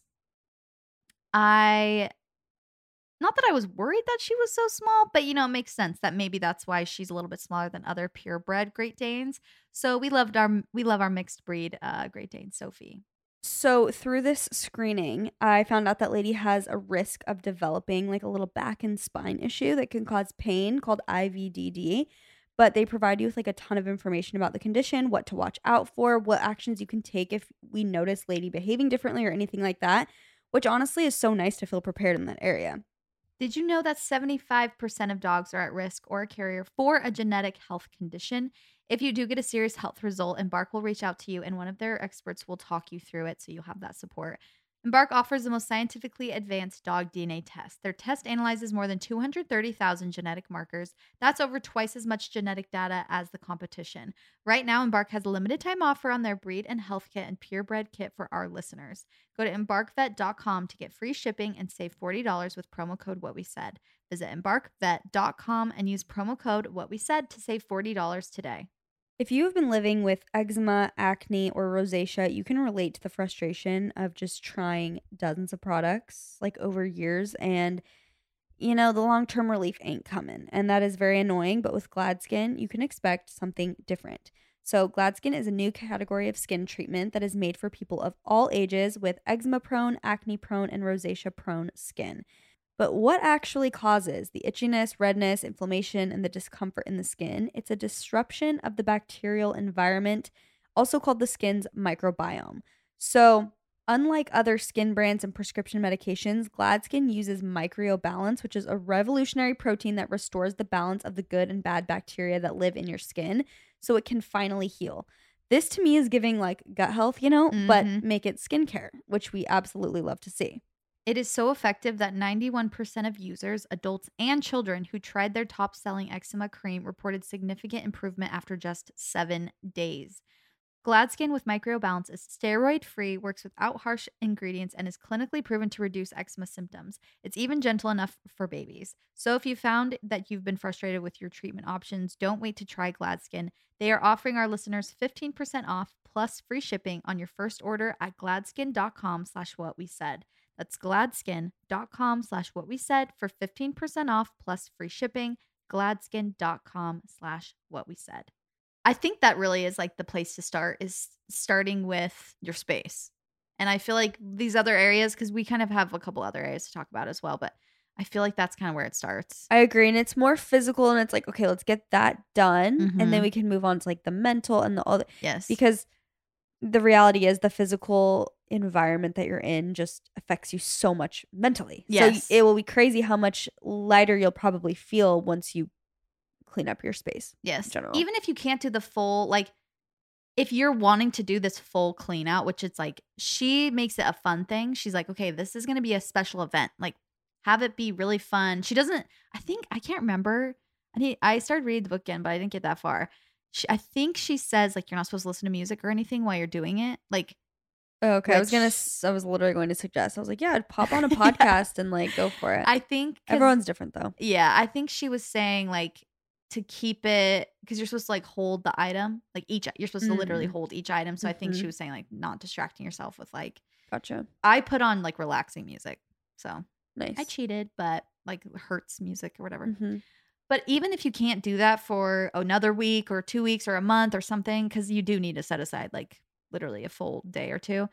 I, not that I was worried that she was so small, but you know, it makes sense that maybe that's why she's a little bit smaller than other purebred Great Danes. So we loved our, we love our mixed breed uh, Great Dane, Sophie. So through this screening, I found out that Lady has a risk of developing like a little back and spine issue that can cause pain called I V D D. But they provide you with like a ton of information about the condition, what to watch out for, what actions you can take if we notice Lady behaving differently or anything like that, which honestly is so nice to feel prepared in that area. Did you know that seventy-five percent of dogs are at risk or a carrier for a genetic health condition? If you do get a serious health result, Embark will reach out to you and one of their experts will talk you through it so you'll have that support. Embark offers the most scientifically advanced dog D N A test. Their test analyzes more than two hundred thirty thousand genetic markers. That's over twice as much genetic data as the competition. Right now, Embark has a limited time offer on their breed and health kit and purebred kit for our listeners. Go to embark vet dot com to get free shipping and save forty dollars with promo code What We Said. Visit embark vet dot com and use promo code What We Said to save forty dollars today. If you have been living with eczema, acne, or rosacea, you can relate to the frustration of just trying dozens of products like over years and, you know, the long-term relief ain't coming. And that is very annoying, but with Gladskin, you can expect something different. So Gladskin is a new category of skin treatment that is made for people of all ages with eczema-prone, acne-prone, and rosacea-prone skin. But what actually causes the itchiness, redness, inflammation, and the discomfort in the skin? It's a disruption of the bacterial environment, also called the skin's microbiome. So, unlike other skin brands and prescription medications, Gladskin uses MicroBalance, which is a revolutionary protein that restores the balance of the good and bad bacteria that live in your skin so it can finally heal. This to me is giving like gut health, you know, mm-hmm. but make it skincare, which we absolutely love to see. It is so effective that ninety-one percent of users, adults and children who tried their top-selling eczema cream reported significant improvement after just seven days. Gladskin with MicroBalance is steroid-free, works without harsh ingredients, and is clinically proven to reduce eczema symptoms. It's even gentle enough for babies. So if you found that you've been frustrated with your treatment options, don't wait to try Gladskin. They are offering our listeners fifteen percent off plus free shipping on your first order at gladskin dot com slash what we said. That's gladskin dot com slash what we said for fifteen percent off plus free shipping, gladskin dot com slash what we said. I think that really is like the place to start, is starting with your space. And I feel like these other areas, because we kind of have a couple other areas to talk about as well, but I feel like that's kind of where it starts. I agree. And it's more physical and it's like, okay, let's get that done. Mm-hmm. And then we can move on to like the mental and the other. Yes. Because the reality is the physical environment that you're in just affects you so much mentally. Yes. So it will be crazy how much lighter you'll probably feel once you clean up your space. Yes. In general. Even if you can't do the full, like, if you're wanting to do this full clean out, which it's like, she makes it a fun thing. She's like, okay, this is going to be a special event. Like, have it be really fun. She doesn't, I think, I can't remember. I need, I started reading the book again, but I didn't get that far. She, I think she says, like, you're not supposed to listen to music or anything while you're doing it. Like, oh, okay. which, I was going to, I was literally going to suggest, I was like, yeah, pop on a podcast and like go for it. I think everyone's different though. Yeah. I think she was saying, like, to keep it, because you're supposed to like hold the item, like each you're supposed to literally Mm. hold each item. So I think she Mhm. was saying like not distracting yourself with like, Gotcha. I put on like relaxing music. So Nice. I cheated, but like Hertz music or whatever. hmm But even if you can't do that for another week or two weeks or a month or something, because you do need to set aside like literally a full day or two,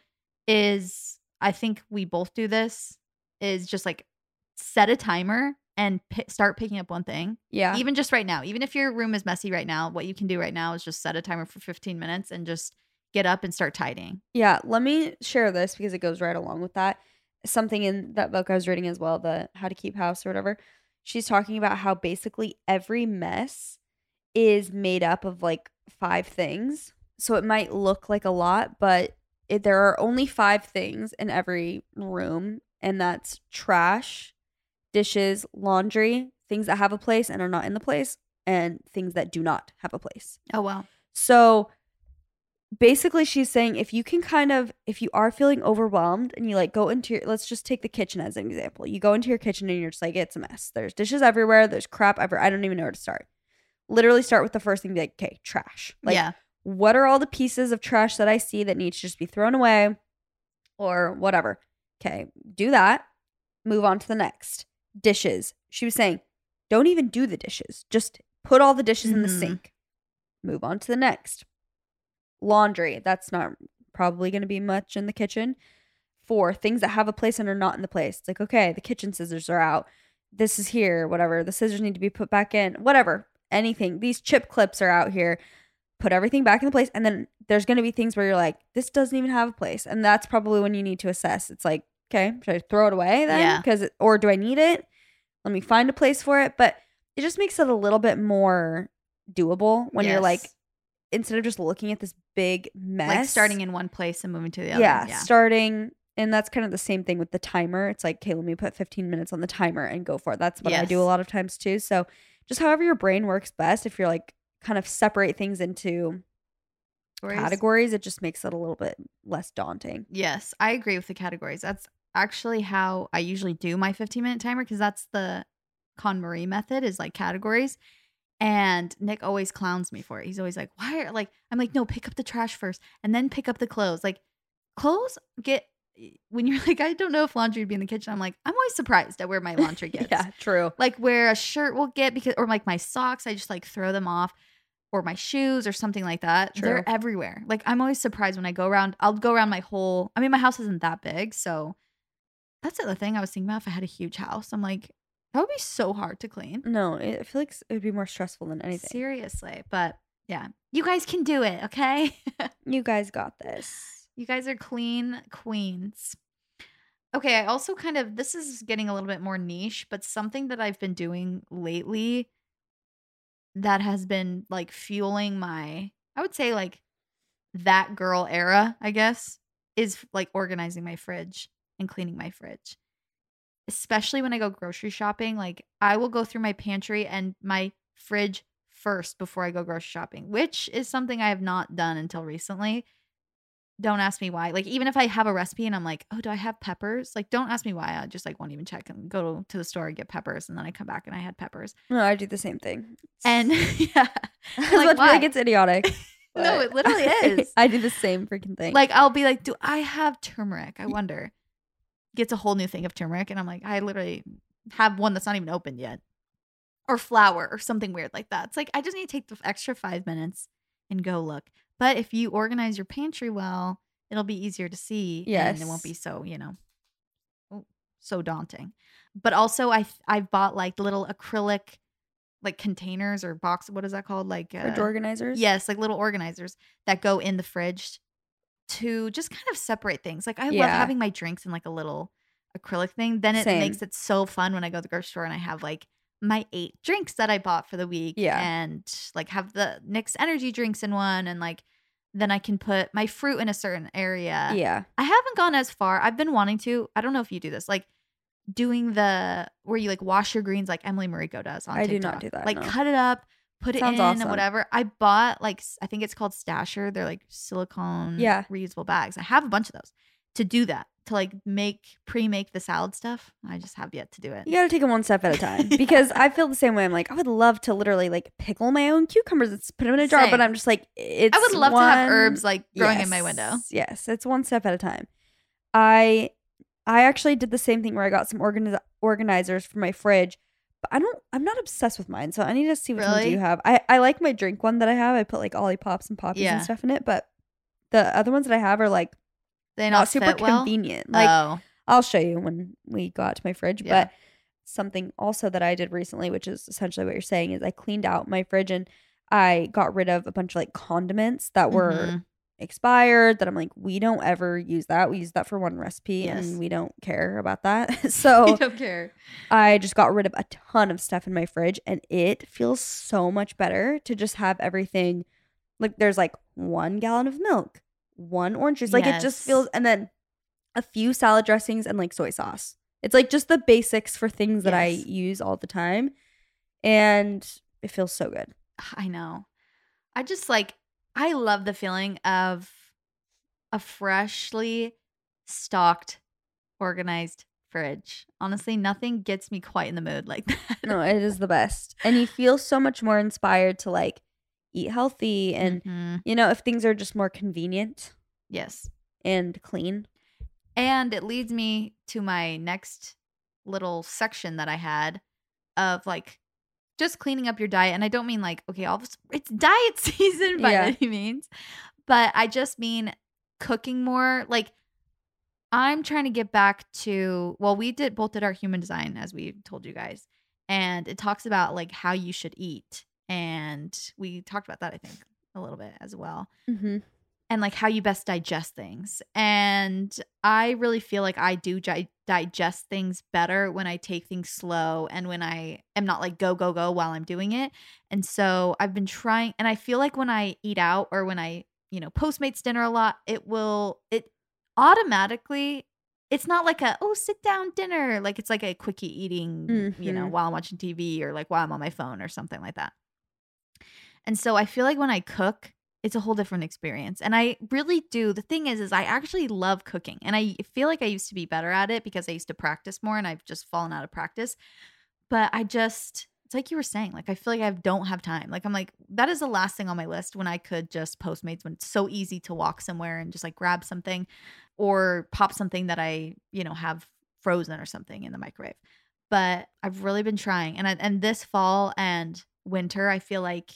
is I think we both do this, is just like set a timer and pi start picking up one thing. Yeah. Even just right now, even if your room is messy right now, what you can do right now is just set a timer for fifteen minutes and just get up and start tidying. Yeah, let me share this because it goes right along with that. Something in that book I was reading as well, the How to Keep House or whatever. She's talking about how basically every mess is made up of like five things. So it might look like a lot, but it, there are only five things in every room, and that's trash, dishes, laundry, things that have a place and are not in the place, and things that do not have a place. Oh, wow. So basically she's saying if you can kind of, if you are feeling overwhelmed and you like go into your, let's just take the kitchen as an example. You go into your kitchen and you're just like, it's a mess. There's dishes everywhere. There's crap everywhere. I don't even know where to start. Literally start with the first thing, be like, okay, trash. Like, yeah. what are all the pieces of trash that I see that needs to just be thrown away or whatever? Okay, do that. Move on to the next. Dishes. She was saying, don't even do the dishes. Just put all the dishes in the Mhm. sink. Move on to the next. Laundry. That's not probably going to be much in the kitchen. Four, things that have a place and are not in the place. It's like, okay, the kitchen scissors are out. This is here, whatever. The scissors need to be put back in, whatever. Anything. These chip clips are out here. Put everything back in the place. And then there's going to be things where you're like, this doesn't even have a place. And that's probably when you need to assess. It's like, okay, should I throw it away then? Yeah. Because it, or do I need it? Let me find a place for it. But it just makes it a little bit more doable when you're Yes. like, instead of just looking at this big mess. Like starting in one place and moving to the other. Yeah, starting. And that's kind of the same thing with the timer. It's like, okay, let me put fifteen minutes on the timer and go for it. That's what I do a Yes. lot of times too. So just however your brain works best, if you're like kind of separate things into Categories. categories, it just makes it a little bit less daunting. Yes, I agree with the categories. That's actually how I usually do my fifteen minute timer, because that's the KonMari method, is like categories. And Nick always clowns me for it. He's always like, why are like, I'm like, no, pick up the trash first and then pick up the clothes. Like clothes get, when you're like, I don't know if laundry would be in the kitchen. I'm like, I'm always surprised at where my laundry gets. Yeah, true. Like where a shirt will get, because, or like my socks, I just like throw them off, or my shoes or something like that. True. They're everywhere. Like I'm always surprised when I go around. I'll go around my whole, I mean, my house isn't that big. So that's the other thing I was thinking about. If I had a huge house, I'm like, that would be so hard to clean. No, it, I feel like it would be more stressful than anything. Seriously. But yeah, you guys can do it. Okay. You guys got this. You guys are clean queens. Okay, I also kind of, this is getting a little bit more niche, but something that I've been doing lately that has been like fueling my, I would say like that girl era, I guess, is like organizing my fridge and cleaning my fridge. Especially when I go grocery shopping, like I will go through my pantry and my fridge first before I go grocery shopping, which is something I have not done until recently. Don't ask me why. Like, even if I have a recipe and I'm like, oh, do I have peppers? Like, don't ask me why. I just like won't even check and go to the store and get peppers. And then I come back and I had peppers. No, I do the same thing. And yeah, I was like, about to be why? like, it's idiotic. No, but it literally is. I do the same freaking thing. Like, I'll be like, do I have turmeric? I wonder. Gets a whole new thing of turmeric. And I'm like, I literally have one that's not even opened yet. Or flour or something weird like that. It's like, I just need to take the extra five minutes and go look. But if you organize your pantry well, it'll be easier to see. Yes. And it won't be so, you know, so daunting. But also, I, I've bought like little acrylic like containers or box. What is that called? Like uh, fridge organizers? Yes, like little organizers that go in the fridge to just kind of separate things. Like I love Yeah. having my drinks in like a little acrylic thing. Then it Same. makes it so fun when I go to the grocery store and I have like my eight drinks that I bought for the week. Yeah. And like have the Nick's energy drinks in one, and like then I can put my fruit in a certain area. Yeah. I haven't gone as far. I've been wanting to. I don't know if you do this. Like doing the where you like wash your greens like Emily Mariko does on I do TikTok. not do that, Like no. cut it up, put it Sounds in awesome. and whatever. I bought like s- I think it's called Stasher. They're like silicone Yeah. reusable bags. I have a bunch of those. to do that, to like make pre-make the salad stuff. I just have yet to do it. You got to take it one step at a time because I feel the same way. I'm like, I would love to literally like pickle my own cucumbers and put them in a jar, Same. but I'm just like, it's I would love one, to have herbs like growing yes, in my window. Yes, it's one step at a time. I I actually did the same thing where I got some organi- organizers for my fridge, but I don't. I'm not obsessed with mine, so I need to see which ones Really? you have. I I like my drink one that I have. I put like Olipop and poppies Yeah. and stuff in it, but the other ones that I have are like They not not super fit well? convenient. Like oh, I'll show you when we go out to my fridge. Yeah. But something also that I did recently, which is essentially what you're saying, is I cleaned out my fridge and I got rid of a bunch of like condiments that were Mhm. expired that I'm like, we don't ever use that. We use that for one recipe Yes. and we don't care about that. I So don't care. I just got rid of a ton of stuff in my fridge and it feels so much better to just have everything. Like there's like one gallon of milk, one orange juice. Like it just Yes. feels, and then a few salad dressings and like soy sauce. It's like just the basics for things that I Yes. use all the time. And it feels so good. I know. I just like, I love the feeling of a freshly stocked, organized fridge. Honestly, nothing gets me quite in the mood like that. No, it is the best. And you feel so much more inspired to like eat healthy and, Mhm. you know, if things are just more convenient Yes. and clean. And it leads me to my next little section that I had of like just cleaning up your diet. And I don't mean like, okay, all of a s- it's diet season by Yeah. any means, but I just mean cooking more. Like I'm trying to get back to, well, we did both did our human design as we told you guys. And it talks about like how you should eat. And we talked about that, I think, a little bit as well. Mm-hmm. And like how you best digest things. And I really feel like I do gi- digest things better when I take things slow and when I am not like go, go, go while I'm doing it. And so I've been trying, and I feel like when I eat out or when I, you know, Postmates dinner a lot, it will, it automatically, it's not like a, oh, sit down dinner. Like it's like a quickie eating, you know, Mhm. while I'm watching T V or like while I'm on my phone or something like that. And so I feel like when I cook, it's a whole different experience. And I really do. The thing is, is I actually love cooking. And I feel like I used to be better at it because I used to practice more and I've just fallen out of practice. But I just, it's like you were saying, like I feel like I don't have time. Like I'm like, that is the last thing on my list when I could just Postmates when it's so easy to walk somewhere and just like grab something or pop something that I, you know, have frozen or something in the microwave. But I've really been trying. And I, and this fall and winter, I feel like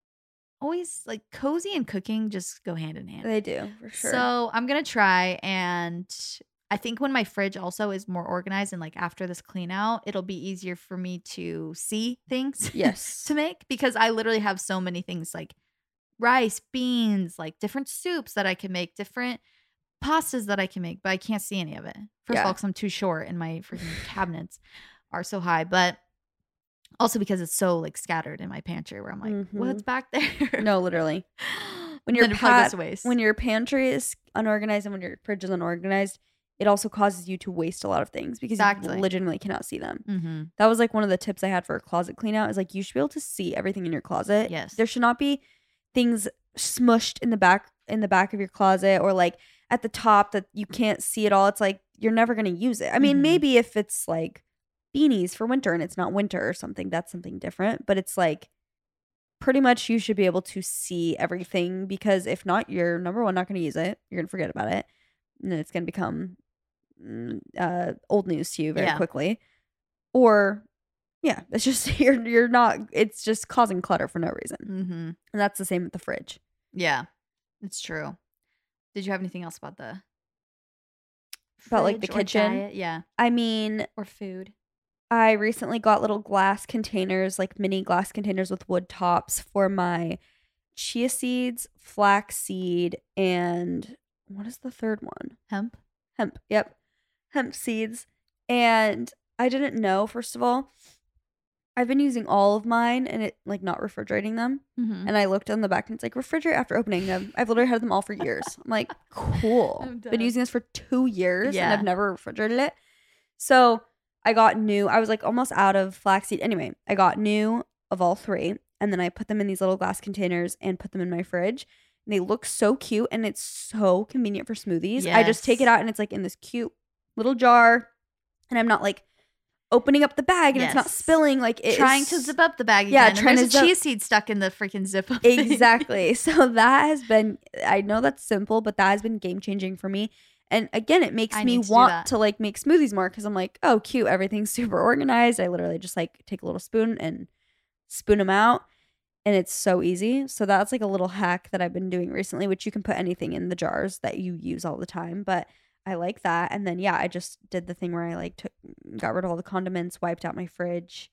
always like cozy and cooking just go hand in hand. They do, for sure. So I'm gonna try, and I think when my fridge also is more organized and like after this clean out, it'll be easier for me to see things yes. to make because I literally have so many things like rice, beans, like different soups that I can make, different pastas that I can make, but I can't see any of it. First Yeah. of all, because I'm too short and my freaking cabinets are so high, but also because it's so like scattered in my pantry where I'm like, Mhm. what's back there? No, literally. When your Then it probably goes pat- to waste. when your pantry is unorganized and when your fridge is unorganized, it also causes you to waste a lot of things because Exactly. you legitimately cannot see them. mm-hmm. That was like one of the tips I had for a closet clean out is like you should be able to see everything in your closet. Yes. There should not be things smushed in the back in the back of your closet or like at the top that you can't see it all. It's like you're never going to use it. I mean, Mhm. maybe if it's like beanies for winter and it's not winter or something, that's something different, but it's like pretty much you should be able to see everything because if not, you're number one not going to use it. You're going to forget about it. And then it's going to become mm, uh, old news to you very Yeah. quickly. Or yeah, it's just you're you're not it's just causing clutter for no reason. Mm-hmm. And that's the same with the fridge. Yeah, it's true. Did you have anything else about the About, like, the fridge or kitchen? diet? Yeah, I mean, or food. I recently got little glass containers, like mini glass containers with wood tops for my chia seeds, flax seed, and what is the third one? Hemp. Hemp. Yep. Hemp seeds. And I didn't know, first of all, I've been using all of mine and it like not refrigerating them. Mm-hmm. And I looked on the back and it's like refrigerate after opening them. I've literally had them all for years. I'm like, cool. I'm Been done. using this for two years Yeah. and I've never refrigerated it. So I got new. I was like almost out of flaxseed. Anyway, I got new of all three. And then I put them in these little glass containers and put them in my fridge. And they look so cute and it's so convenient for smoothies. Yes. I just take it out and it's like in this cute little jar and I'm not like opening up the bag and yes. it's not spilling. Like it's trying to zip up the bag again. Yeah, and trying there's to a zip- chia seed stuck in the freaking zip up. Exactly. So that has been, I know that's simple, but that has been game changing for me. And again, it makes I me to want to like make smoothies more because I'm like, oh, cute. Everything's super organized. I literally just like take a little spoon and spoon them out. And it's so easy. So that's like a little hack that I've been doing recently, which you can put anything in the jars that you use all the time. But I like that. And then, yeah, I just did the thing where I like took, got rid of all the condiments, wiped out my fridge.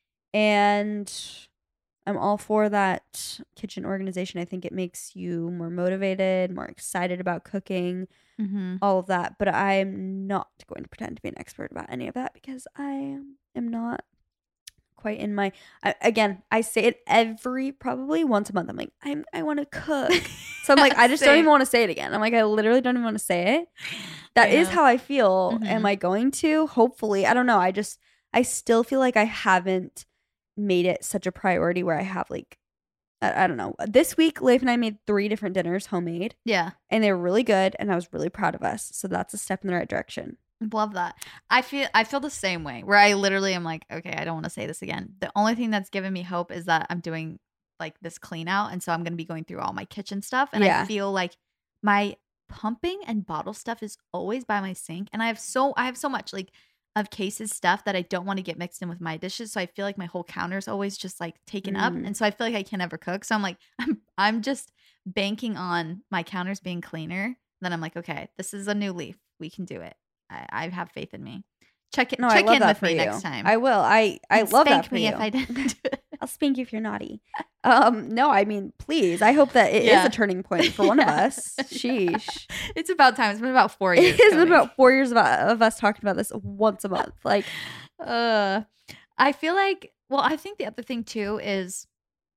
And I'm all for that kitchen organization. I think it makes you more motivated, more excited about cooking, mm-hmm. all of that. But I'm not going to pretend to be an expert about any of that because I am not quite in my I, again I say it every probably once a month. I'm like I'm I want to cook, so I'm like I just don't even want to say it again. I'm like I literally don't even want to say it. That yeah. is how I feel. Mm-hmm. Am I going to? Hopefully. I don't know. I just I still feel like I haven't made it such a priority where I have like I, I don't know. This week Leif and I made three different dinners homemade. Yeah, and they were really good and I was really proud of us. So that's a step in the right direction. Love that. I feel I feel the same way where I literally am like, okay, I don't want to say this again. The only thing that's given me hope is that I'm doing like this clean out. And so I'm going to be going through all my kitchen stuff. And yeah. I feel like my pumping and bottle stuff is always by my sink. And I have so, I have so much like of cases stuff that I don't want to get mixed in with my dishes. So I feel like my whole counter is always just like taken mm. up. And so I feel like I can never cook. So I'm like, I'm, I'm just banking on my counters being cleaner. Then I'm like, okay, this is a new leaf. We can do it. I, I have faith in me. Check it. No, check in with me you. next time. I will. I I and love spank that for me you. if I didn't do it. I'll spank you if you're naughty. Um, no, I mean, please. I hope that it yeah. is a turning point for one yeah. of us. Sheesh. It's about time. It's been about four years. It has been about four years of, of us talking about this once a month. Like, uh, I feel like. Well, I think the other thing too is,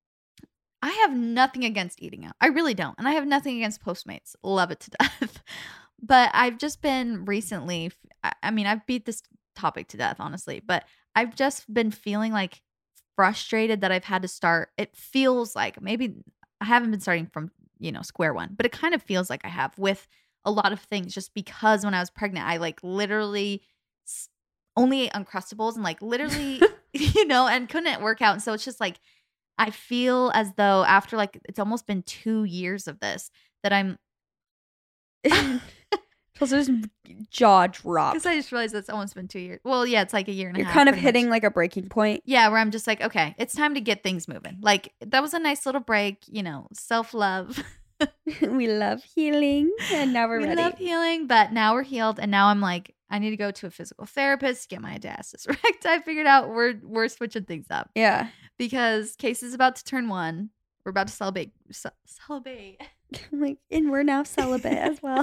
I have nothing against eating out. I really don't, and I have nothing against Postmates. Love it to death. But I've just been recently, I mean, I've beat this topic to death, honestly, but I've just been feeling like frustrated that I've had to start. It feels like maybe I haven't been starting from, you know, square one, but it kind of feels like I have with a lot of things just because when I was pregnant, I like literally only ate Uncrustables and like literally, you know, and couldn't work out. And so it's just like, I feel as though after like, it's almost been two years of this that I'm Chelsea's jaw dropped. Because I just realized it's almost been two years. Well, yeah, it's like a year and a You're half. You're kind of hitting much. like a breaking point. Yeah, where I'm just like, okay, it's time to get things moving. Like, that was a nice little break, you know, self-love. We love healing, and now we're we ready. We love healing, but now we're healed, and now I'm like, I need to go to a physical therapist, get my diastasis rect. I figured out we're we're switching things up. Yeah. Because Casey's about to turn one. We're about to celebrate. Ce- celebrate. Like, and we're now celibate as well.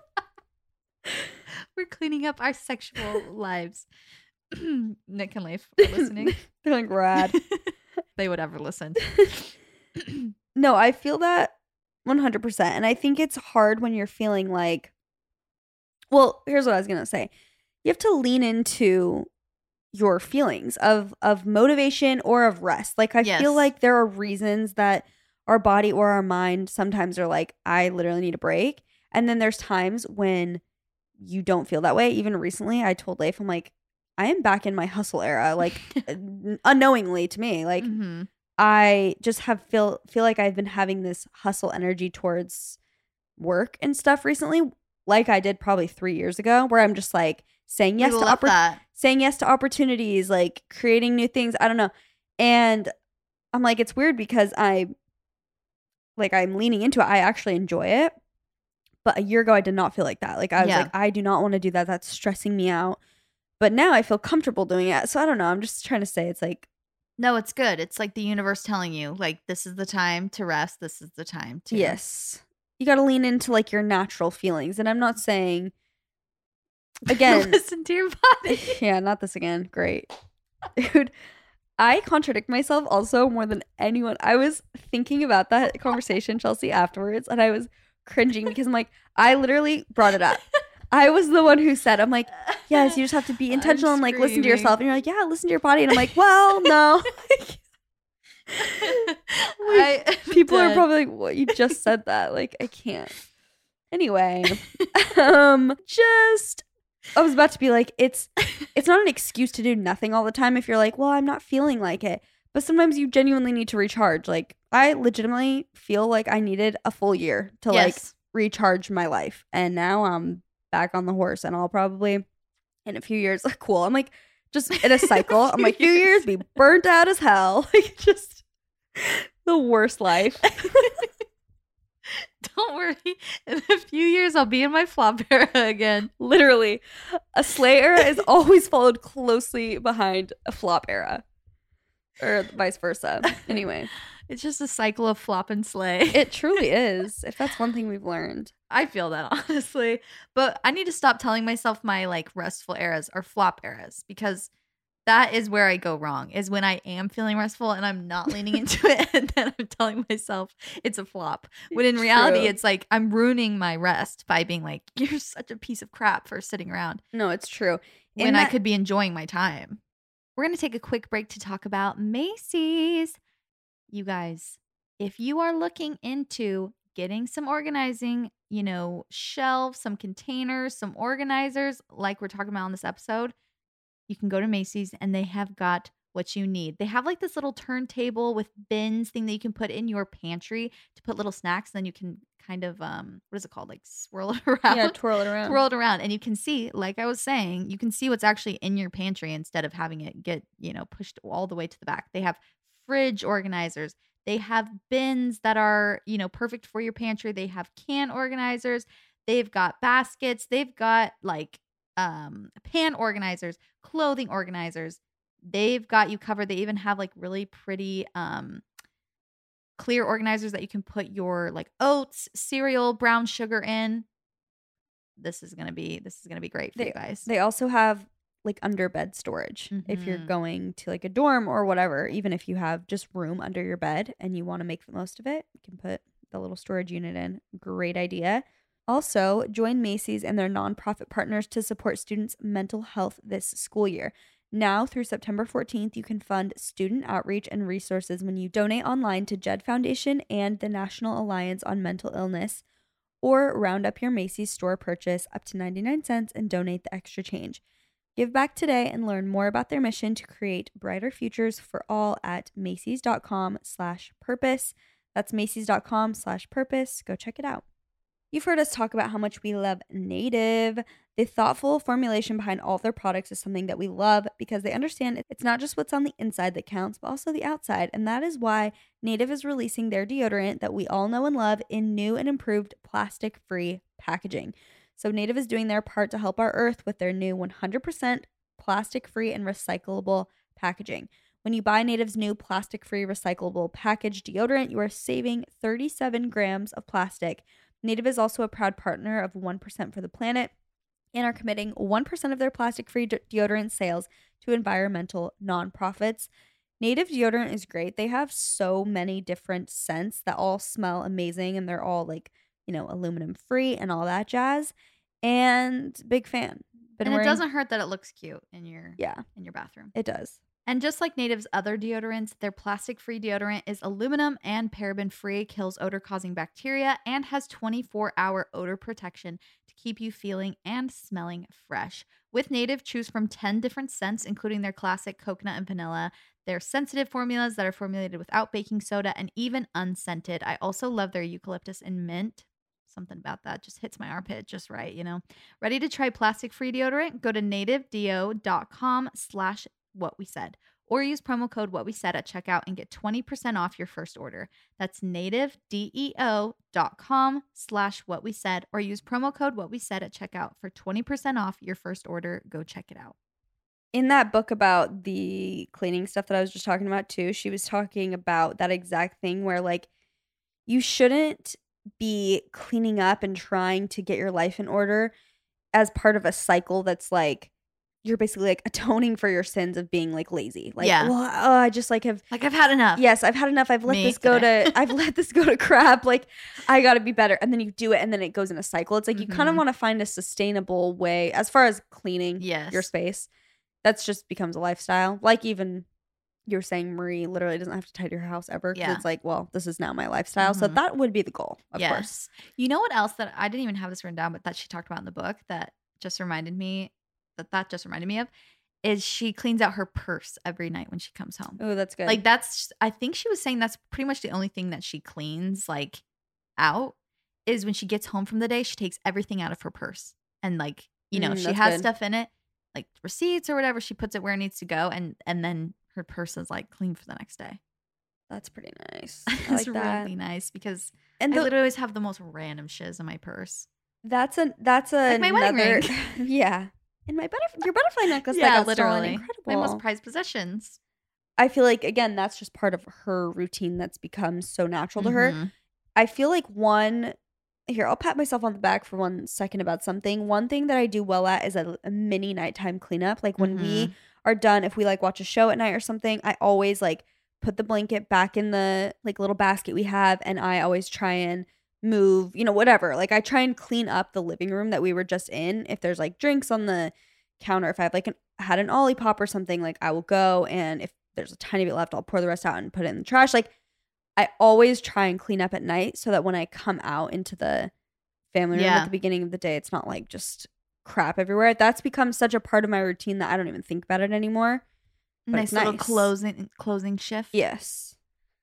We're cleaning up our sexual lives. Nick and Leif are listening. They're like, rad. They would ever listen. No, I feel that one hundred percent. And I think it's hard when you're feeling like, well, here's what I was going to say. You have to lean into your feelings of, of motivation or of rest. Like, I yes. feel like there are reasons that our body or our mind sometimes are like, I literally need a break. And then there's times when you don't feel that way. Even recently, I told Leif, I'm like, I am back in my hustle era, like unknowingly to me. Like, mm-hmm. I just have feel feel like I've been having this hustle energy towards work and stuff recently, like I did probably three years ago, where I'm just like saying yes we to love oppor- that. saying yes to opportunities, like creating new things. I don't know. And I'm like, it's weird because I like I'm leaning into it. I actually enjoy it. But a year ago, I did not feel like that. Like, I was yeah. like, I do not want to do that. That's stressing me out. But now I feel comfortable doing it. So I don't know. I'm just trying to say it's like. No, it's good. It's like the universe telling you, like, this is the time to rest. This is the time to. Yes. You got to lean into, like, your natural feelings. And I'm not saying. Again. Listen to your body. Yeah, not this again. Great. Dude. I contradict myself also more than anyone. I was thinking about that conversation, Chelsea, afterwards. And I was cringing because I'm like, I literally brought it up. I was the one who said, I'm like, yes, you just have to be intentional and like listen to yourself. And you're like, yeah, listen to your body. And I'm like, well, no. I, People are dead. probably like, what? You just said that. Like, I can't. Anyway, um, just, I was about to be like, it's, it's not an excuse to do nothing all the time if you're like, well, I'm not feeling like it. But sometimes you genuinely need to recharge. Like, I legitimately feel like I needed a full year to like Yes. recharge my life. And now I'm back on the horse, and I'll probably in a few years, like, cool. I'm like, just in a cycle. I'm like, few years, be burnt out as hell. Like, just the worst life. Don't worry. In a few years, I'll be in my flop era again. Literally, a slay era is always followed closely behind a flop era, or vice versa. Anyway, It's just a cycle of flop and slay. it truly is. If that's one thing we've learned. I feel that, honestly. But I need to stop telling myself my like restful eras are flop eras, because that is where I go wrong, is when I am feeling restful and I'm not leaning into it, and then I'm telling myself it's a flop. When in reality, True. it's like I'm ruining my rest by being like, you're such a piece of crap for sitting around No, it's true. when In I that- could be enjoying my time. We're going to take a quick break to talk about Macy's. You guys, if you are looking into getting some organizing, you know, shelves, some containers, some organizers, like we're talking about on this episode, you can go to Macy's and they have got what you need. They have like this little turntable with bins thing that you can put in your pantry to put little snacks. And then you can kind of, um, what is it called? Like swirl it around. yeah, twirl it around. Twirl it around. And you can see, like I was saying, you can see what's actually in your pantry instead of having it get, you know, pushed all the way to the back. They have fridge organizers. They have bins that are, you know, perfect for your pantry. They have can organizers. They've got baskets. They've got like um pan organizers, clothing organizers. They've got you covered. They even have like really pretty um clear organizers that you can put your like oats, cereal, brown sugar in. This is going to be this is going to be great for They- you guys. They also have like under bed storage if you're Mhm. going to like a dorm or whatever. Even if you have just room under your bed and you want to make the most of it, you can put the little storage unit in. Great idea. Also, join Macy's and their nonprofit partners to support students' mental health this school year. Now through September fourteenth, you can fund student outreach and resources when you donate online to Jed Foundation and the National Alliance on Mental Illness, or round up your Macy's store purchase up to ninety-nine cents and donate the extra change. Give back today and learn more about their mission to create brighter futures for all at Macy's.com slash purpose. That's Macy's.com slash purpose. Go check it out. You've heard us talk about how much we love Native. The thoughtful formulation behind all of their products is something that we love because they understand it's not just what's on the inside that counts, but also the outside. And that is why Native is releasing their deodorant that we all know and love in new and improved plastic-free packaging. So Native is doing their part to help our earth with their new one hundred percent plastic-free and recyclable packaging. When you buy Native's new plastic-free recyclable package deodorant, you are saving thirty-seven grams of plastic. Native is also a proud partner of one percent for the planet and are committing one percent of their plastic-free de- deodorant sales to environmental nonprofits. Native deodorant is great. They have so many different scents that all smell amazing, and they're all like, you know, aluminum free and all that jazz. And big fan. Been and it wearing- doesn't hurt that it looks cute in your Yeah, in your bathroom. it does. And just like Native's other deodorants, their plastic-free deodorant is aluminum and paraben-free, kills odor-causing bacteria, and has twenty-four hour odor protection to keep you feeling and smelling fresh. With Native, choose from ten different scents, including their classic coconut and vanilla, their sensitive formulas that are formulated without baking soda, and even unscented. I also love their eucalyptus and mint. Something about that just hits my armpit just right, you know. Ready to try plastic-free deodorant? Go to nativedeo.com slash what we said, or use promo code what we said at checkout and get twenty percent off your first order. That's nativedeo.com slash what we said, or use promo code what we said at checkout for twenty percent off your first order. Go check it out. In that book about the cleaning stuff that I was just talking about too, she was talking about that exact thing where like you shouldn't be cleaning up and trying to get your life in order as part of a cycle that's like you're basically like atoning for your sins of being like lazy. Like, Yeah. well, oh, I just like have Like, I've had enough. yes, I've had enough. I've let Me this go today. to I've let this go to crap. Like I got to be better. And then you do it and then it goes in a cycle. It's like you kind of Mhm. want to find a sustainable way as far as cleaning Yes. your space. That's just becomes a lifestyle. Like even you were saying Marie literally doesn't have to tidy her house ever because Yeah. it's like, well, this is now my lifestyle. So Mhm. that would be the goal, of yes. course. You know what else that I didn't even have this written down, but that she talked about in the book that just reminded me that that just reminded me of is she cleans out her purse every night when she comes home. Oh, that's good. Like that's I think she was saying that's pretty much the only thing that she cleans like out is when she gets home from the day, she takes everything out of her purse and like, you know, Mm, she that's has good. stuff in it, like receipts or whatever, she puts it where it needs to go and and then her purse is like clean for the next day. That's pretty nice. I It's like that. really nice because And I the, literally always have the most random shiz in my purse. that's a that's a Like my wedding another ring. yeah. And my butterfly, your butterfly necklace, Yeah, that got stolen, literally. incredible. My most prized possessions. I feel like again, that's just part of her routine that's become so natural to her. Mhm. I feel like one here, I'll pat myself on the back for one second about something. One thing that I do well at is a, a mini nighttime cleanup. Like when we Mhm. are done, if we like watch a show at night or something, I always like put the blanket back in the like little basket we have, and I always try and move, you know, whatever. Like I try and clean up the living room that we were just in. If there's like drinks on the counter, if I've like an, had an Olipop or something, like I will go, and if there's a tiny bit left, I'll pour the rest out and put it in the trash. Like I always try and clean up at night so that when I come out into the family room Yeah. at the beginning of the day, it's not like just crap everywhere. That's become such a part of my routine that I don't even think about it anymore. But Nice it's little nice. closing closing shift. Yes.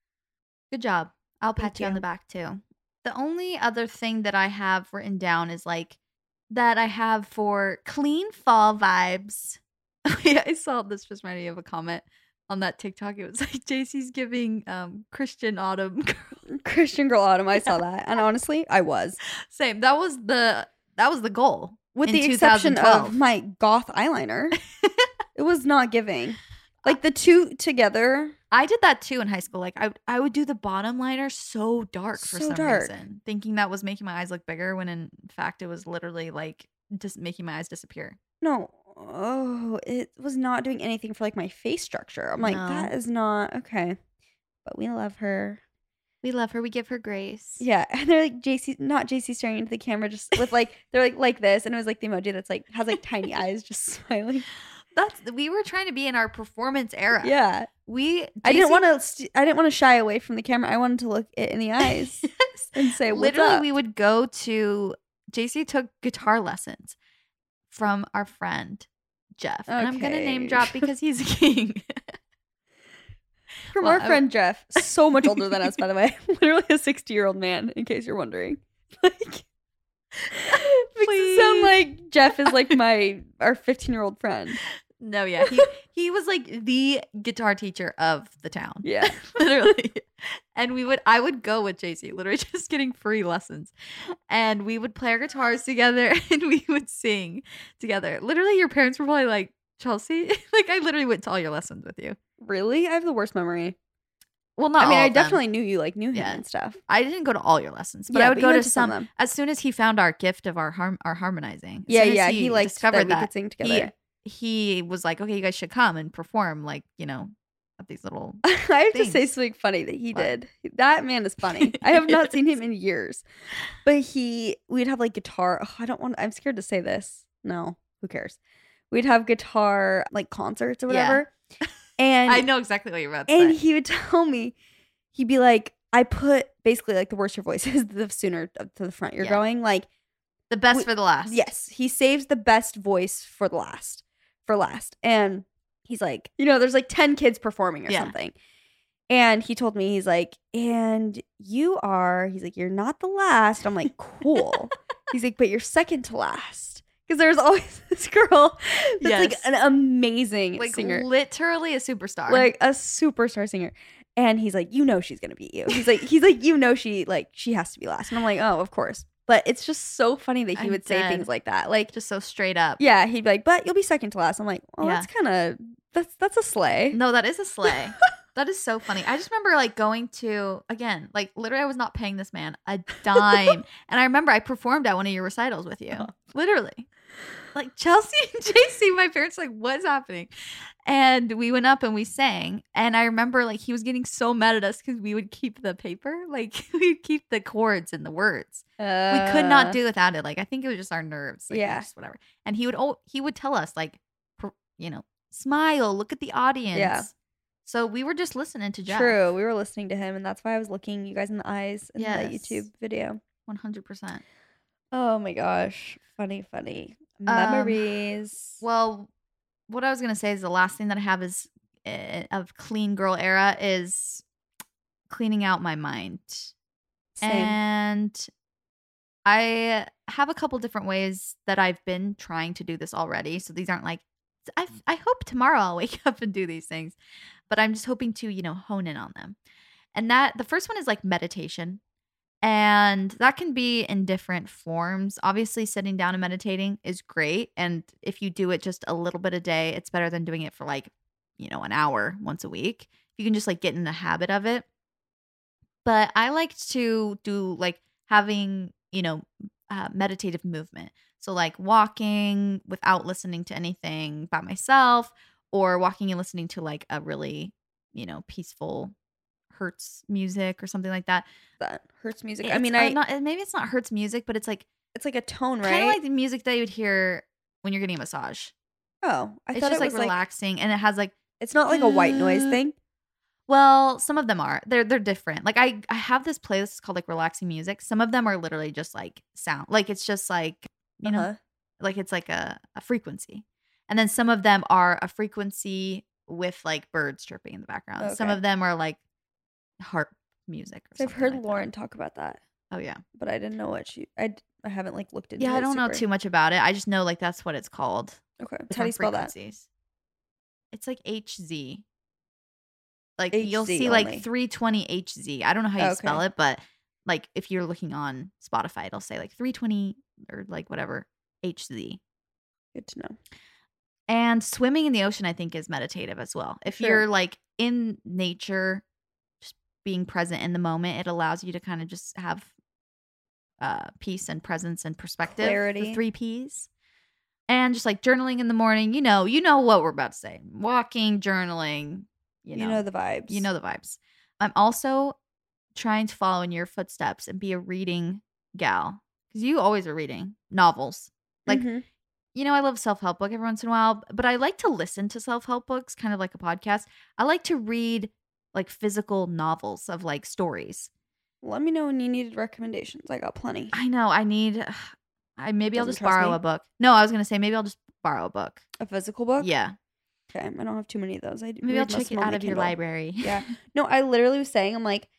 Good job. I'll Thank pat you on you. the back too. The only other thing that I have written down is like that I have for clean fall vibes. Yeah, I saw this just reminded me of a comment on that TikTok. It was like J C's giving um Christian Autumn. Christian Girl Autumn, I saw that. And honestly, I was. Same. That was the that was the goal. With in the exception twenty twelve. of my goth eyeliner. It was not giving. Like the two together. I did that too in high school. Like I I would do the bottom liner so dark for So some dark. reason, thinking that was making my eyes look bigger when in fact it was literally like just making my eyes disappear. No. Oh, it was not doing anything for like my face structure. I'm like, No. that is not okay. But we love her. We love her. We give her grace. Yeah. And they're like J C, not J C staring into the camera, just with like, they're like like this. And it was like the emoji that's like, has like tiny eyes just smiling. That's we were trying to be in our performance era. Yeah. We I didn't J C want to, st- I didn't want to shy away from the camera. I wanted to look it in the eyes and say, what's Literally, up? we would go to J C took guitar lessons from our friend Jeff. And I'm gonna name Okay. drop because he's a king. From Well, our I- friend Jeff, so much older than us, by the way. Literally a sixty year old man, in case you're wondering. Like, makes it sound Please. like Jeff is like my our fifteen year old friend. No, yeah. He he was like the guitar teacher of the town. Yeah. Literally. And we would I would go with J C, literally just getting free lessons. And we would play our guitars together and we would sing together. Literally, your parents were probably like, Chelsea, like I literally went to all your lessons with you. Really? I have the worst memory. Well, not I mean, all I of them. definitely knew you, like, knew him Yeah. and stuff. I didn't go to all your lessons, but Yeah, I would but go you to went to some some of them. as soon as he found our gift of our harm our harmonizing. As Yeah, soon as yeah. He, liked discovered that we that could sing together. He, he was like, okay, you guys should come and perform, like, you know, at these little I have to say Thanks. something funny that he What? did. That man is funny. I have not seen him in years. But he, we'd have like guitar. Oh, I don't want, I'm scared to say this. No, who cares? We'd have guitar like concerts or Yeah. whatever. And I know exactly what you're about to And say. he would tell me, he'd be like, I put basically like the worse your voice is, the sooner to the front you're Yeah. going. Like, The best we- for the last. yes, he saves the best voice for the last, for last. And he's like, you know, there's like ten kids performing or Yeah. something. And he told me, he's like, and you are, he's like, you're not the last. I'm like, cool. He's like, but you're second to last. Because there's always this girl that's like Yes. an amazing Like singer. literally a superstar. Like a superstar singer. And he's like, you know she's gonna beat you. He's like, he's like, you know she like she has to be last. And I'm like, oh, of course. But it's just so funny that he I'm would say dead. things like that. Like, just so straight up. yeah, he'd be like, but you'll be second to last. I'm like, well, Yeah. that's kind of that's that's a sleigh. No, that is a sleigh. That is so funny. I just remember like going to again, like literally I was not paying this man a dime. And I remember I performed at one of your recitals with you. Literally. Like Chelsea and J C, my parents were like, what's happening? And we went up and we sang. And I remember like he was getting so mad at us because we would keep the paper. Like we'd keep the chords and the words. Uh, We could not do without it. Like I think it was just our nerves. Like, Yeah. just whatever. And he would oh he would tell us like, pr- you know, smile, look at the audience. Yeah. So we were just listening to Jeff. True. We were listening to him, and that's why I was looking you guys in the eyes in that Yes. YouTube video. one hundred percent. Oh my gosh. Funny, funny. Um, Memories. Well, what I was going to say is the last thing that I have is uh, of clean girl era is cleaning out my mind. Same. And I have a couple different ways that I've been trying to do this already. So these aren't like, I, I hope tomorrow I'll wake up and do these things, but I'm just hoping to, you know, hone in on them. And that the first one is like meditation. And that can be in different forms. Obviously, sitting down and meditating is great. And if you do it just a little bit a day, it's better than doing it for like, you know, an hour once a week. You can just like get in the habit of it. But I like to do like having, you know, uh, meditative movement. So like walking without listening to anything by myself, or walking and listening to like a really, you know, peaceful Hertz music or something like that. That Hertz music. It's, I mean, uh, I not, maybe it's not Hertz music, but it's like it's like a tone, kind of right? like the music that you would hear when you're getting a massage. oh, I It's thought just it like was like relaxing, and it has like, it's not like a white noise Uh, thing. well, some of them are. They're they're different. Like I I have this playlist called like relaxing music. Some of them are literally just like sound. Like it's just like, you know, Uh-huh. like it's like a, a frequency. And then some of them are a frequency with like birds chirping in the background. Some Okay. of them are like harp music or So I've something heard like that. Lauren talk about that, Oh yeah. but I didn't know what she. I d- I haven't like looked into. Yeah, I it don't know super. too much about it. I just know like that's what it's called. Okay, The how do you term spell that? frequencies. It's like H Z. Like H Z you'll see only. like three twenty H Z. I don't know how you Okay. spell it, but like if you're looking on Spotify, it'll say like three twenty or like whatever H Z. Good to know. And swimming in the ocean, I think, is meditative as well. If Sure. you're like in nature, just being present in the moment, it allows you to kind of just have uh, peace and presence and perspective. Clarity. The three P's. And just like journaling in the morning, you know, you know what we're about to say. Walking, journaling, you know, You know the vibes. you know the vibes. I'm also trying to follow in your footsteps and be a reading gal, because you always are reading novels. Like, Mhm. you know, I love self-help book every once in a while, but I like to listen to self-help books, kind of like a podcast. I like to read like physical novels of like stories. Let me know when you needed recommendations. I got plenty. I know I need, I maybe I'll Doesn't just trust borrow me? a book. No, I was gonna say maybe I'll just borrow a book. A physical book. Yeah, Okay. I don't have too many of those. I maybe read I'll most check of it them on out my of your Kindle. library. Yeah. No, I literally was saying, I'm like,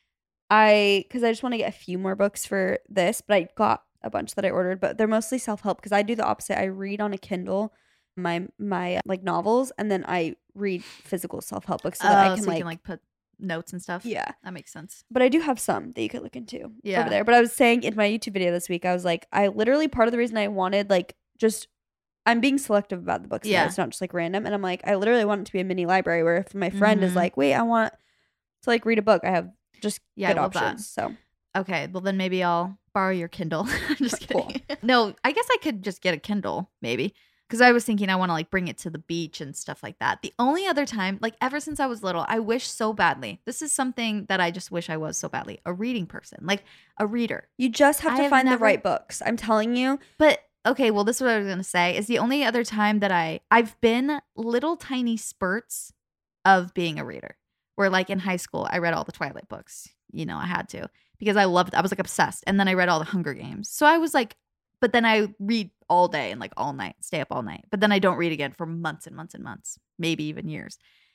I, because I just want to get a few more books for this, but I got a bunch that I ordered, but they're mostly self help because I do the opposite. I read on a Kindle my my uh, like novels, and then I read physical self help books so that Oh, I can so you like, can like put notes and stuff. yeah. That makes sense. But I do have some that you could look into Yeah. over there. But I was saying in my YouTube video this week, I was like, I literally part of the reason I wanted like just I'm being selective about the books. Yeah, Yeah. it's not just like random. And I'm like, I literally want it to be a mini library where if my friend is Mhm. like, wait, I want to like read a book, I have just Yeah, I good love that. options. So Okay, well then maybe I'll borrow your Kindle. I'm just Cool. kidding. No, I guess I could just get a Kindle maybe, because I was thinking I want to like bring it to the beach and stuff like that. The only other time, like ever since I was little, I wish so badly. This is something that I just wish I was so badly. A reading person, like a reader. you just have I to have find never- the right books. I'm telling you. But okay, well this is what I was gonna say. Is the only other time that I I've been little tiny spurts of being a reader. Where like in high school, I read all the Twilight books. You know, I had to because I loved. I was like obsessed, and then I read all the Hunger Games. So I was like, but then I read all day and like all night, stay up all night. But then I don't read again for months and months and months, maybe even years.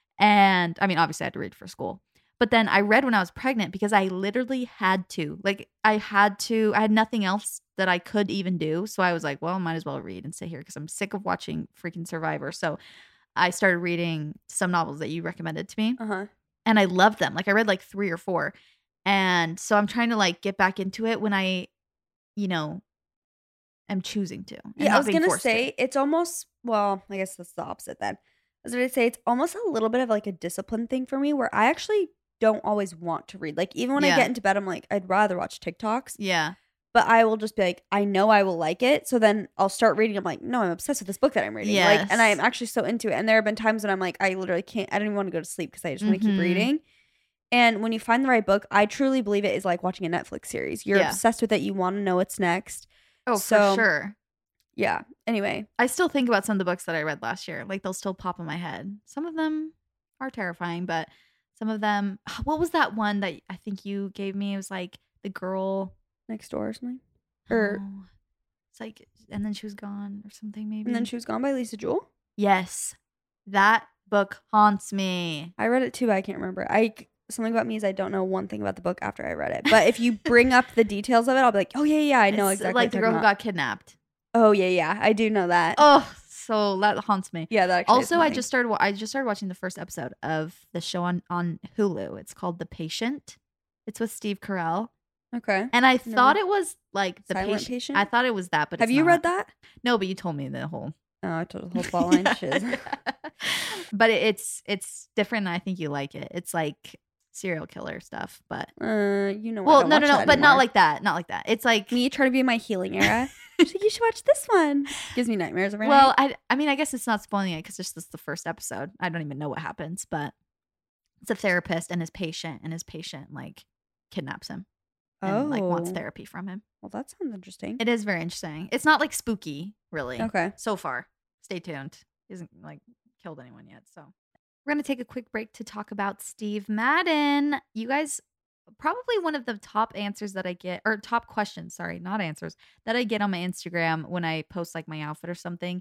And I mean, obviously, I had to read for school. But then I read when I was pregnant because I literally had to. Like, I had to, I had nothing else that I could even do. So I was like, well, I might as well read and sit here because I'm sick of watching freaking Survivor. So I started reading some novels that you recommended to me. Uh huh. And I loved them. Like, I read like three or four. And so I'm trying to like get back into it when I, you know, am choosing to. and Yeah, I not was being gonna forced to. say it's almost well, I guess that's the opposite then. I was gonna say it's almost a little bit of like a discipline thing for me where I actually don't always want to read. Like even when I Yeah. get into bed, I'm like, I'd rather watch TikToks. Yeah. But I will just be like, I know I will like it. So then I'll start reading. I'm like, no, I'm obsessed with this book that I'm reading. Like, and Yes. I'm actually so into it. And there have been times when I'm like, I literally can't, I don't even want to go to sleep because I just want to Mhm. keep reading. And when you find the right book, I truly believe it is like watching a Netflix series. You're Yeah. obsessed with it. You want to know what's next. Oh, So- for sure. Yeah. Anyway, I still think about some of the books that I read last year. Like they'll still pop in my head. Some of them are terrifying, but Some of them, what was that one that I think you gave me? It was like the girl Next Door or something. Or oh, it's like, and then she was gone or something maybe. And Then She Was Gone by Lisa Jewell. Yes, that book haunts me. I read it too, but I can't remember. I something about me is I don't know one thing about the book after I read it. But if you bring up the details of it, I'll be like, oh yeah, yeah, I know It's exactly. like the girl who got kidnapped. Oh yeah, yeah, I do know that. Oh, so that haunts me. Yeah, that. Actually Also, is I funny. just started. wa- I just started watching the first episode of the show on on Hulu. It's called The Patient. It's with Steve Carell, Okay. and I Never- thought it was like the Silent patient. Patient? I thought it was that, but Have it's you not. read that? No, but you told me the whole. Oh, I told the whole plot line. Shiz. But it- it's it's different, and I think you like it. It's like serial killer stuff, but Uh, you know. I well, don't no, watch no, no, that but not anymore. like that. Not like that. It's like me trying to be in my healing era. She's like, you should watch this one. Gives me nightmares every well, night. I I mean, I guess it's not spoiling it because it's just the first episode. I don't even know what happens, but it's a therapist and his patient, and his patient like kidnaps him and like wants Oh. therapy from him. Well, that sounds interesting. It is very interesting. It's not like spooky, really. Okay. So far, stay tuned. He hasn't like killed anyone yet, so we're gonna take a quick break to talk about Steve Madden. You guys, probably one of the top answers that I get, or top questions, sorry, not answers, that I get on my Instagram when I post like my outfit or something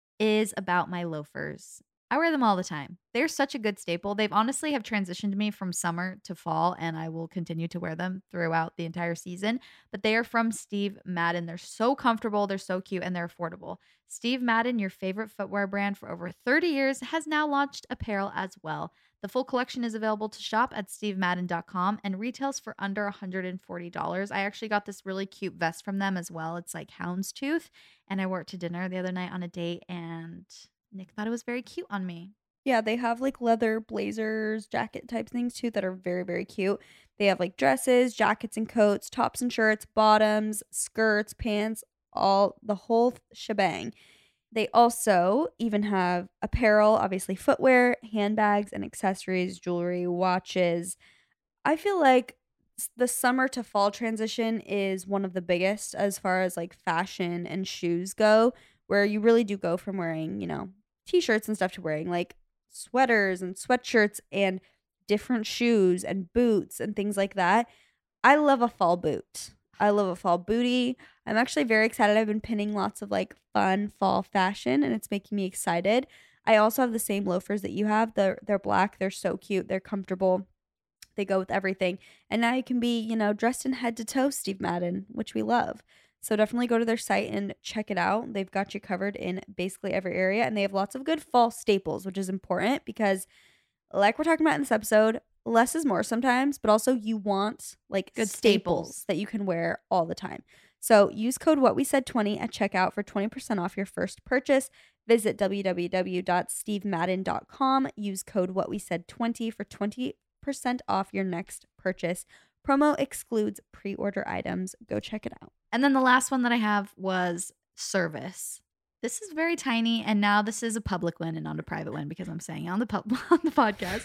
is about my loafers. I wear them all the time. They're such a good staple. They've honestly have transitioned me from summer to fall, and I will continue to wear them throughout the entire season. But they are from Steve Madden. They're so comfortable, they're so cute, and they're affordable. Steve Madden, your favorite footwear brand for over thirty years, has now launched apparel as well. The full collection is available to shop at steve madden dot com and retails for under one hundred forty dollars. I actually got this really cute vest from them as well. It's like houndstooth, and I wore it to dinner the other night on a date, and Nick thought it was very cute on me. Yeah, they have like leather blazers, jacket type things too that are very, very cute. They have like dresses, jackets and coats, tops and shirts, bottoms, skirts, pants, all the whole shebang. They also even have apparel, obviously footwear, handbags and accessories, jewelry, watches. I feel like s- the summer to fall transition is one of the biggest as far as like fashion and shoes go, where you really do go from wearing, you know, t-shirts and stuff to wearing like sweaters and sweatshirts and different shoes and boots and things like that. I love a fall boot. I love a fall booty. I'm actually very excited. I've been pinning lots of like fun fall fashion and it's making me excited. I also have the same loafers that you have. They're, they're black. They're so cute. They're comfortable. They go with everything. And now you can be, you know, dressed in head to toe Steve Madden, which we love. So definitely go to their site and check it out. They've got you covered in basically every area. And they have lots of good fall staples, which is important because like we're talking about in this episode, less is more sometimes, but also you want like Good staples, staples. that you can wear all the time. So use code what we said twenty at checkout for twenty percent off your first purchase. Visit w w w dot steve madden dot com. Use code what we said twenty for twenty percent off your next purchase. Promo excludes pre-order items. Go check it out. And then the last one that I have was service. This is very tiny, and now this is a public one and not a private one because I'm saying it on the pub- on the podcast.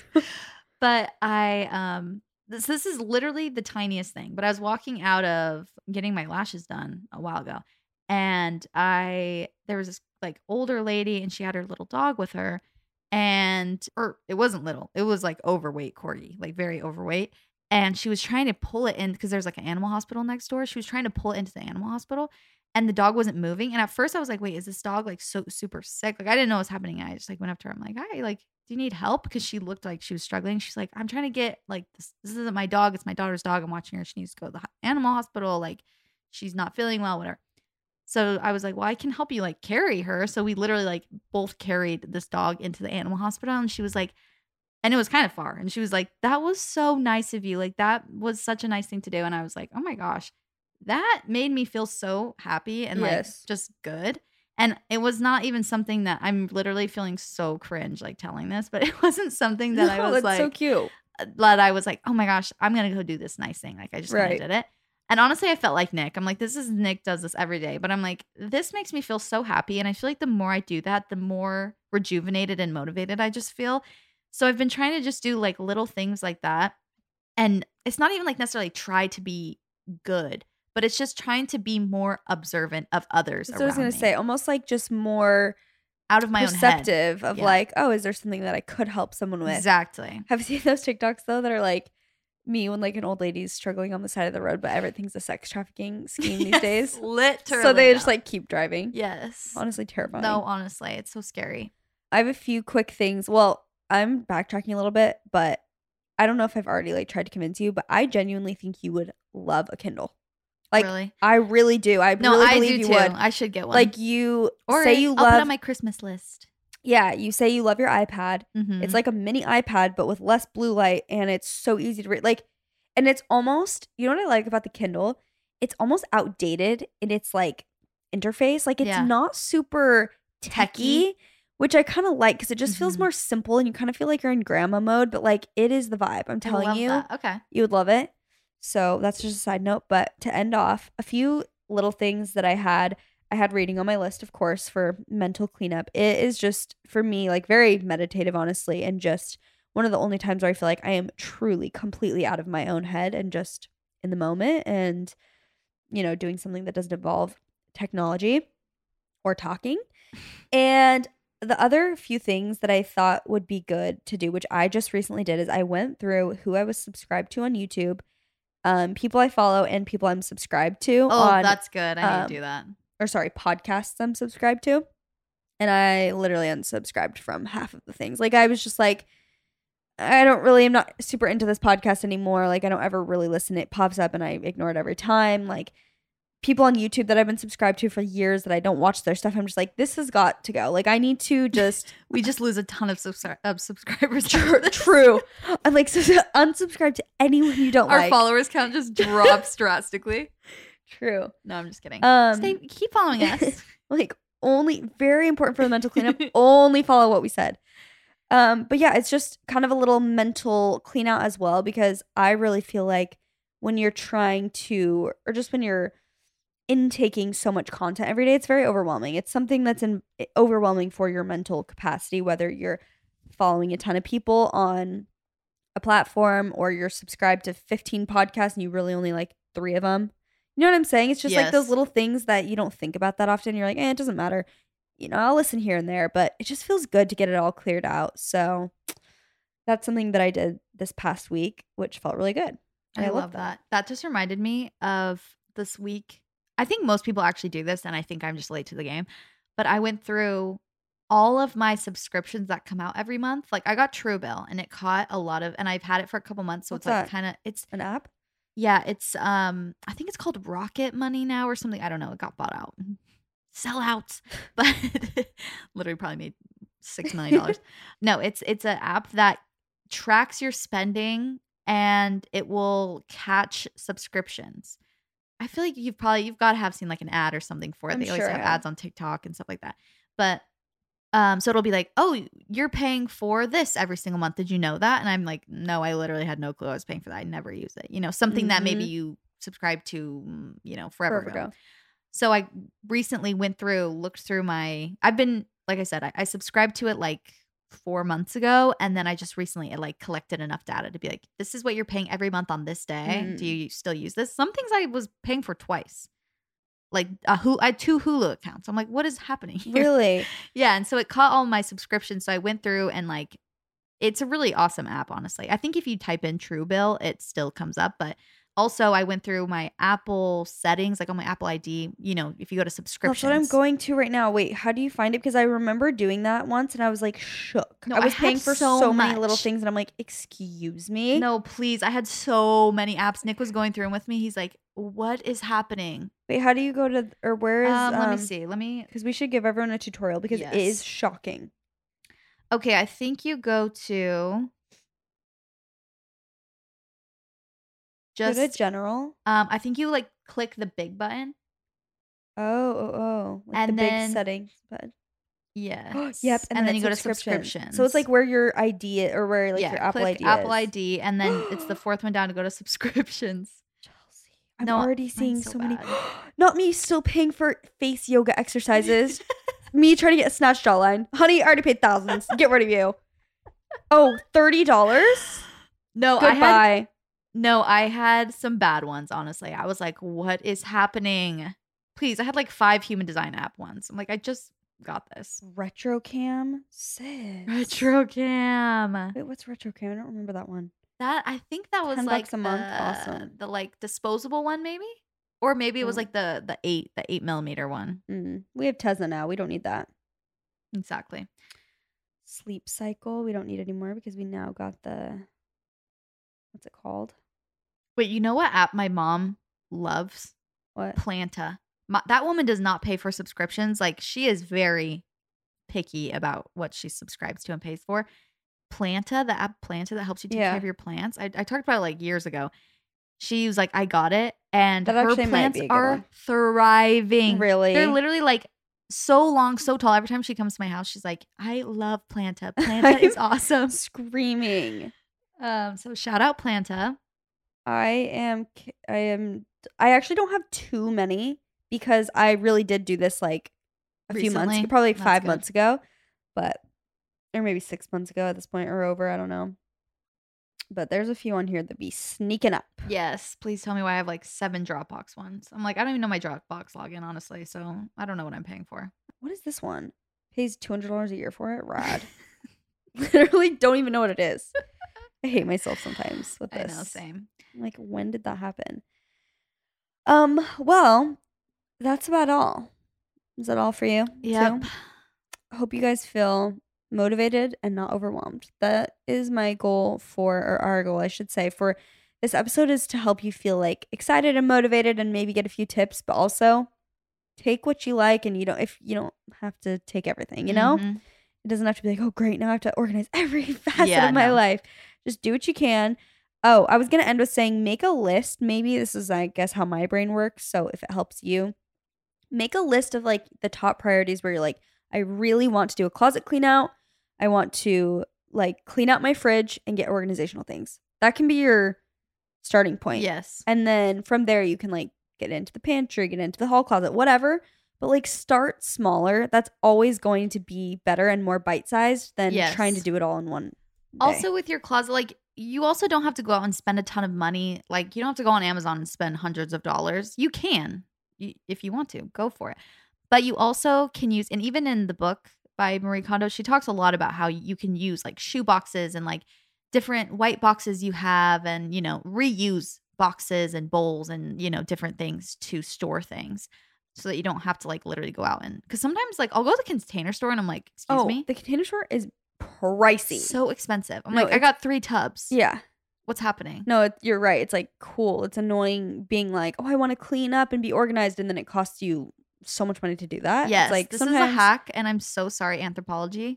But I um this this is literally the tiniest thing. But I was walking out of getting my lashes done a while ago, and I there was this like older lady, and she had her little dog with her, and or it wasn't little, it was like overweight corgi, like very overweight. And she was trying to pull it in because there's like an animal hospital next door. She was trying to pull it into the animal hospital and the dog wasn't moving. And at first I was like, wait, is this dog like so super sick? Like I didn't know what was happening. I just like went up to her. I'm like, hi, like, do you need help? Because she looked like she was struggling. She's like, I'm trying to get like this. This isn't my dog. It's my daughter's dog. I'm watching her. She needs to go to the ho- animal hospital. Like she's not feeling well, whatever. So I was like, well, I can help you like carry her. So we literally like both carried this dog into the animal hospital. And she was like, and it was kind of far. And she was like, that was so nice of you. Like, that was such a nice thing to do. And I was like, oh my gosh, that made me feel so happy and Yes. like just good. And it was not even something that I'm literally feeling so cringe, like telling this, but it wasn't something that I No, was that's like, so cute. that I was like, oh my gosh, I'm going to go do this nice thing. Like, I just kind Right. of did it. And honestly, I felt like Nick. I'm like, this is Nick does this every day. But I'm like, this makes me feel so happy. And I feel like the more I do that, the more rejuvenated and motivated I just feel. So I've been trying to just do like little things like that. And it's not even like necessarily try to be good, but it's just trying to be more observant of others. So I was around going me. to say, almost like just more out of my own head. perceptive of Yeah. like, oh, is there something that I could help someone with? Exactly. Have you seen those TikToks though that are like me when like an old lady's struggling on the side of the road, but everything's a sex trafficking scheme these Yes, days? literally. So they no. just like keep driving. yes. Honestly, terrifying. No, honestly, it's so scary. I have a few quick things. Well, I'm backtracking a little bit, but I don't know if I've already like tried to convince you, but I genuinely think you would love a Kindle. Like really? I really do. I No, really I believe do you too. would. I should get one. Like you or say you I'll love put it on my Christmas list. Yeah, you say you love your iPad. Mhm. It's like a mini iPad, but with less blue light, and it's so easy to read. Like, and it's almost, you know what I like about the Kindle? It's almost outdated in its like interface. Like, it's Yeah. not super techy, Techy. which I kind of like because it just feels Mhm. more simple, and you kind of feel like you're in grandma mode. But like, it is the vibe. I'm I telling love you, that. Okay. you would love it. So that's just a side note. But to end off, a few little things that I had. I had reading on my list, of course, for mental cleanup. It is just, for me, like very meditative, honestly, and just one of the only times where I feel like I am truly, completely out of my own head and just in the moment and, you know, doing something that doesn't involve technology or talking. And the other few things that I thought would be good to do, which I just recently did, is I went through who I was subscribed to on YouTube, um, people I follow, and people I'm subscribed to Oh, on, that's good. I need um, to do that. or sorry, podcasts I'm subscribed to. And I literally unsubscribed from half of the things. Like, I was just like, I don't really, I'm not super into this podcast anymore. Like, I don't ever really listen. It pops up and I ignore it every time. Like, people on YouTube that I've been subscribed to for years that I don't watch their stuff, I'm just like, this has got to go. Like, I need to just We just lose a ton of, subscri- of subscribers. True. after this. true. I'm like, so unsubscribe to anyone you don't Our like. followers count just drops drastically. True. No, I'm just kidding. Um, Stay, keep following us. like, only, very important for the mental cleanup, only follow what we said. Um, but yeah, it's just kind of a little mental clean out as well, because I really feel like when you're trying to, or just when you're intaking so much content every day, it's very overwhelming. It's something that's in, overwhelming for your mental capacity, whether you're following a ton of people on a platform or you're subscribed to fifteen podcasts and you really only like three of them. You know what I'm saying? It's just like those Yes. little things that you don't think about that often. You're like, eh, it doesn't matter. You know, I'll listen here and there, but it just feels good to get it all cleared out. So that's something that I did this past week, which felt really good. I, love love that. that. just reminded me of this week. I think most people actually do this, and I think I'm just late to the game. But I went through all of my subscriptions that come out every month. Like, I got Truebill, and it caught a lot of, and I've had it for a couple months, so What's it's like that? kind of, it's An app? yeah, it's um, I think it's called Rocket Money now or something. I don't know. It got bought out. Sellouts, but literally probably made six million dollars. No, it's it's an app that tracks your spending and it will catch subscriptions. I feel like you've probably you've got to have seen like an ad or something for it. I'm They always sure I have have. ads on TikTok and stuff like that. But um, so it'll be like, oh, you're paying for this every single month. Did you know that? And I'm like, no, I literally had no clue I was paying for that. I never use it. You know, something that maybe Mhm. you subscribe to, mm, you know, forever, Forever ago. ago. So I recently went through, looked through my, I've been, like I said, I, I subscribed to it like four months ago. And then I just recently it like collected enough data to be like, this is what you're paying every month on this day. Mm. Do you still use this? Some things I was paying for twice. Like a Hulu, I had two Hulu accounts. I'm like, what is happening here? Really? Yeah. And so it caught all my subscriptions. So I went through and like, it's a really awesome app, honestly. I think if you type in Truebill, it still comes up. But also, I went through my Apple settings, like on my Apple I D. You know, if you go to subscriptions, That's what I'm going to right now. Wait, how do you find it? Because I remember doing that once and I was like shook. No, I I was had paying for so, so many little much. things and I'm like, excuse me? No, please. I had so many apps. Nick was going through them with me. He's like, what is happening? Wait, how do you go to, or where is, Um, um, let me see. Let me. Because we should give everyone a tutorial because it Yes. is shocking. Okay, I think you go to Go to just. general. Um, I think you like click the big button. Oh, oh, oh. Like And the then- big settings button. Yes. Yep. And, then it's you go to subscriptions. subscriptions. So it's like where your I D i- or where like yeah, your Apple click I D Apple is. I D, and then it's the fourth one down to go to subscriptions. Chelsea. I'm No, already mine's seeing so so, many. bad. Not me still paying for face yoga exercises. Me trying to get a snatch jawline. Honey, I already paid thousands. Get rid of you. Oh, thirty dollars? No, I had Goodbye. no, I had some bad ones. Honestly, I was like, "What is happening?" Please, I had like five human design app ones. I'm like, I just got this. Retrocam, sis. Retrocam. Wait, what's Retrocam? I don't remember that one. That I think that was ten like bucks a month? the, Awesome. the like disposable one, maybe, or maybe it was Oh. like the the eight the eight millimeter one. Mm. We have Tesla now. We don't need that. Exactly. Sleep Cycle. We don't need anymore because we now got the, what's it called? Wait, you know what app my mom loves? What? Planta. My, that woman does not pay for subscriptions. Like she is very picky about what she subscribes to and pays for. Planta, the app Planta that helps you take Yeah. care of your plants. I, I talked about it like years ago. She was like, I got it. And That her actually might plants be a good are one. thriving. Really? They're literally like so long, so tall. Every time she comes to my house, she's like, I love Planta. Planta is awesome. Screaming. Um, so shout out Planta. I am, ki- I am, I actually don't have too many because I really did do this like a few months, Recently? probably like That's five good. months ago, but, or maybe six months ago at this point or over. I don't know. But there's a few on here that be sneaking up. Yes, please tell me why I have like seven Dropbox ones. I'm like, I don't even know my Dropbox login, honestly. So I don't know what I'm paying for. What is this one? Pays two hundred dollars a year for it? Rad. Literally don't even know what it is. I hate myself sometimes with I this. know, same. I'm like, when did that happen? Um, well, that's about all. Is that all for you? Yep. too? I hope you guys feel motivated and not overwhelmed. That is my goal for, or our goal, I should say, for this episode is to help you feel like excited and motivated and maybe get a few tips, but also take what you like and you don't, if you don't have to take everything, you know? Mhm. It doesn't have to be like, oh, great, now I have to organize every facet Yeah, of my no. life. Just do what you can. Oh, I was going to end with saying make a list. Maybe this is, I guess, how my brain works. So if it helps you, make a list of like the top priorities where you're like, I really want to do a closet clean out. I want to like clean out my fridge and get organizational things. That can be your starting point. Yes. And then from there, you can like get into the pantry, get into the hall closet, whatever. But like start smaller. That's always going to be better and more bite-sized than Yes. trying to do it all in one day. Also, with your closet, like you also don't have to go out and spend a ton of money. Like you don't have to go on Amazon and spend hundreds of dollars. You can, you, if you want to, go for it. But you also can use, and even in the book by Marie Kondo, she talks a lot about how you can use like shoe boxes and like different white boxes you have, and you know, reuse boxes and bowls and you know different things to store things, so that you don't have to like literally go out and, because sometimes like I'll go to the Container Store and I'm like, excuse oh, me, the Container Store is pricey. so expensive. I'm No, like, I it's- got three tubs. yeah. What's happening? No, it, you're right. It's like cool. It's annoying being like, oh, I want to clean up and be organized, and then it costs you so much money to do that. Yes, it's like this is a sometimes- hack, and I'm so sorry, Anthropology.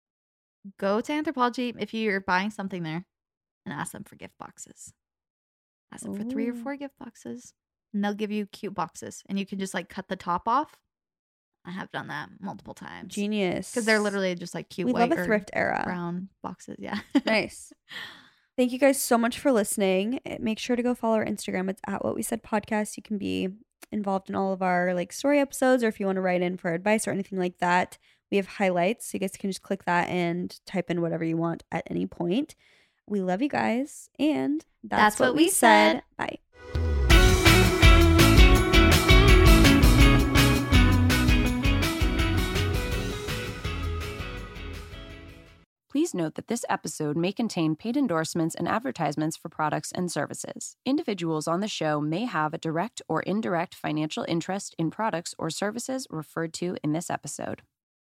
Go to Anthropology if you're buying something there, and ask them for gift boxes. Ask them for three or Ooh. four gift boxes, and they'll give you cute boxes, and you can just like cut the top off. I have done that multiple times Genius. because they're literally just like cute we white love a or thrift era. brown boxes. Yeah, Nice. Thank you guys so much for listening. Eh, Make sure to go follow our Instagram. It's at What We Said Podcast. You can be involved in all of our like story episodes, or if you want to write in for advice or anything like that, we have highlights. So you guys can just click that and type in whatever you want at any point. We love you guys. And that's, That's what we said. Bye. Please note that this episode may contain paid endorsements and advertisements for products and services. Individuals on the show may have a direct or indirect financial interest in products or services referred to in this episode.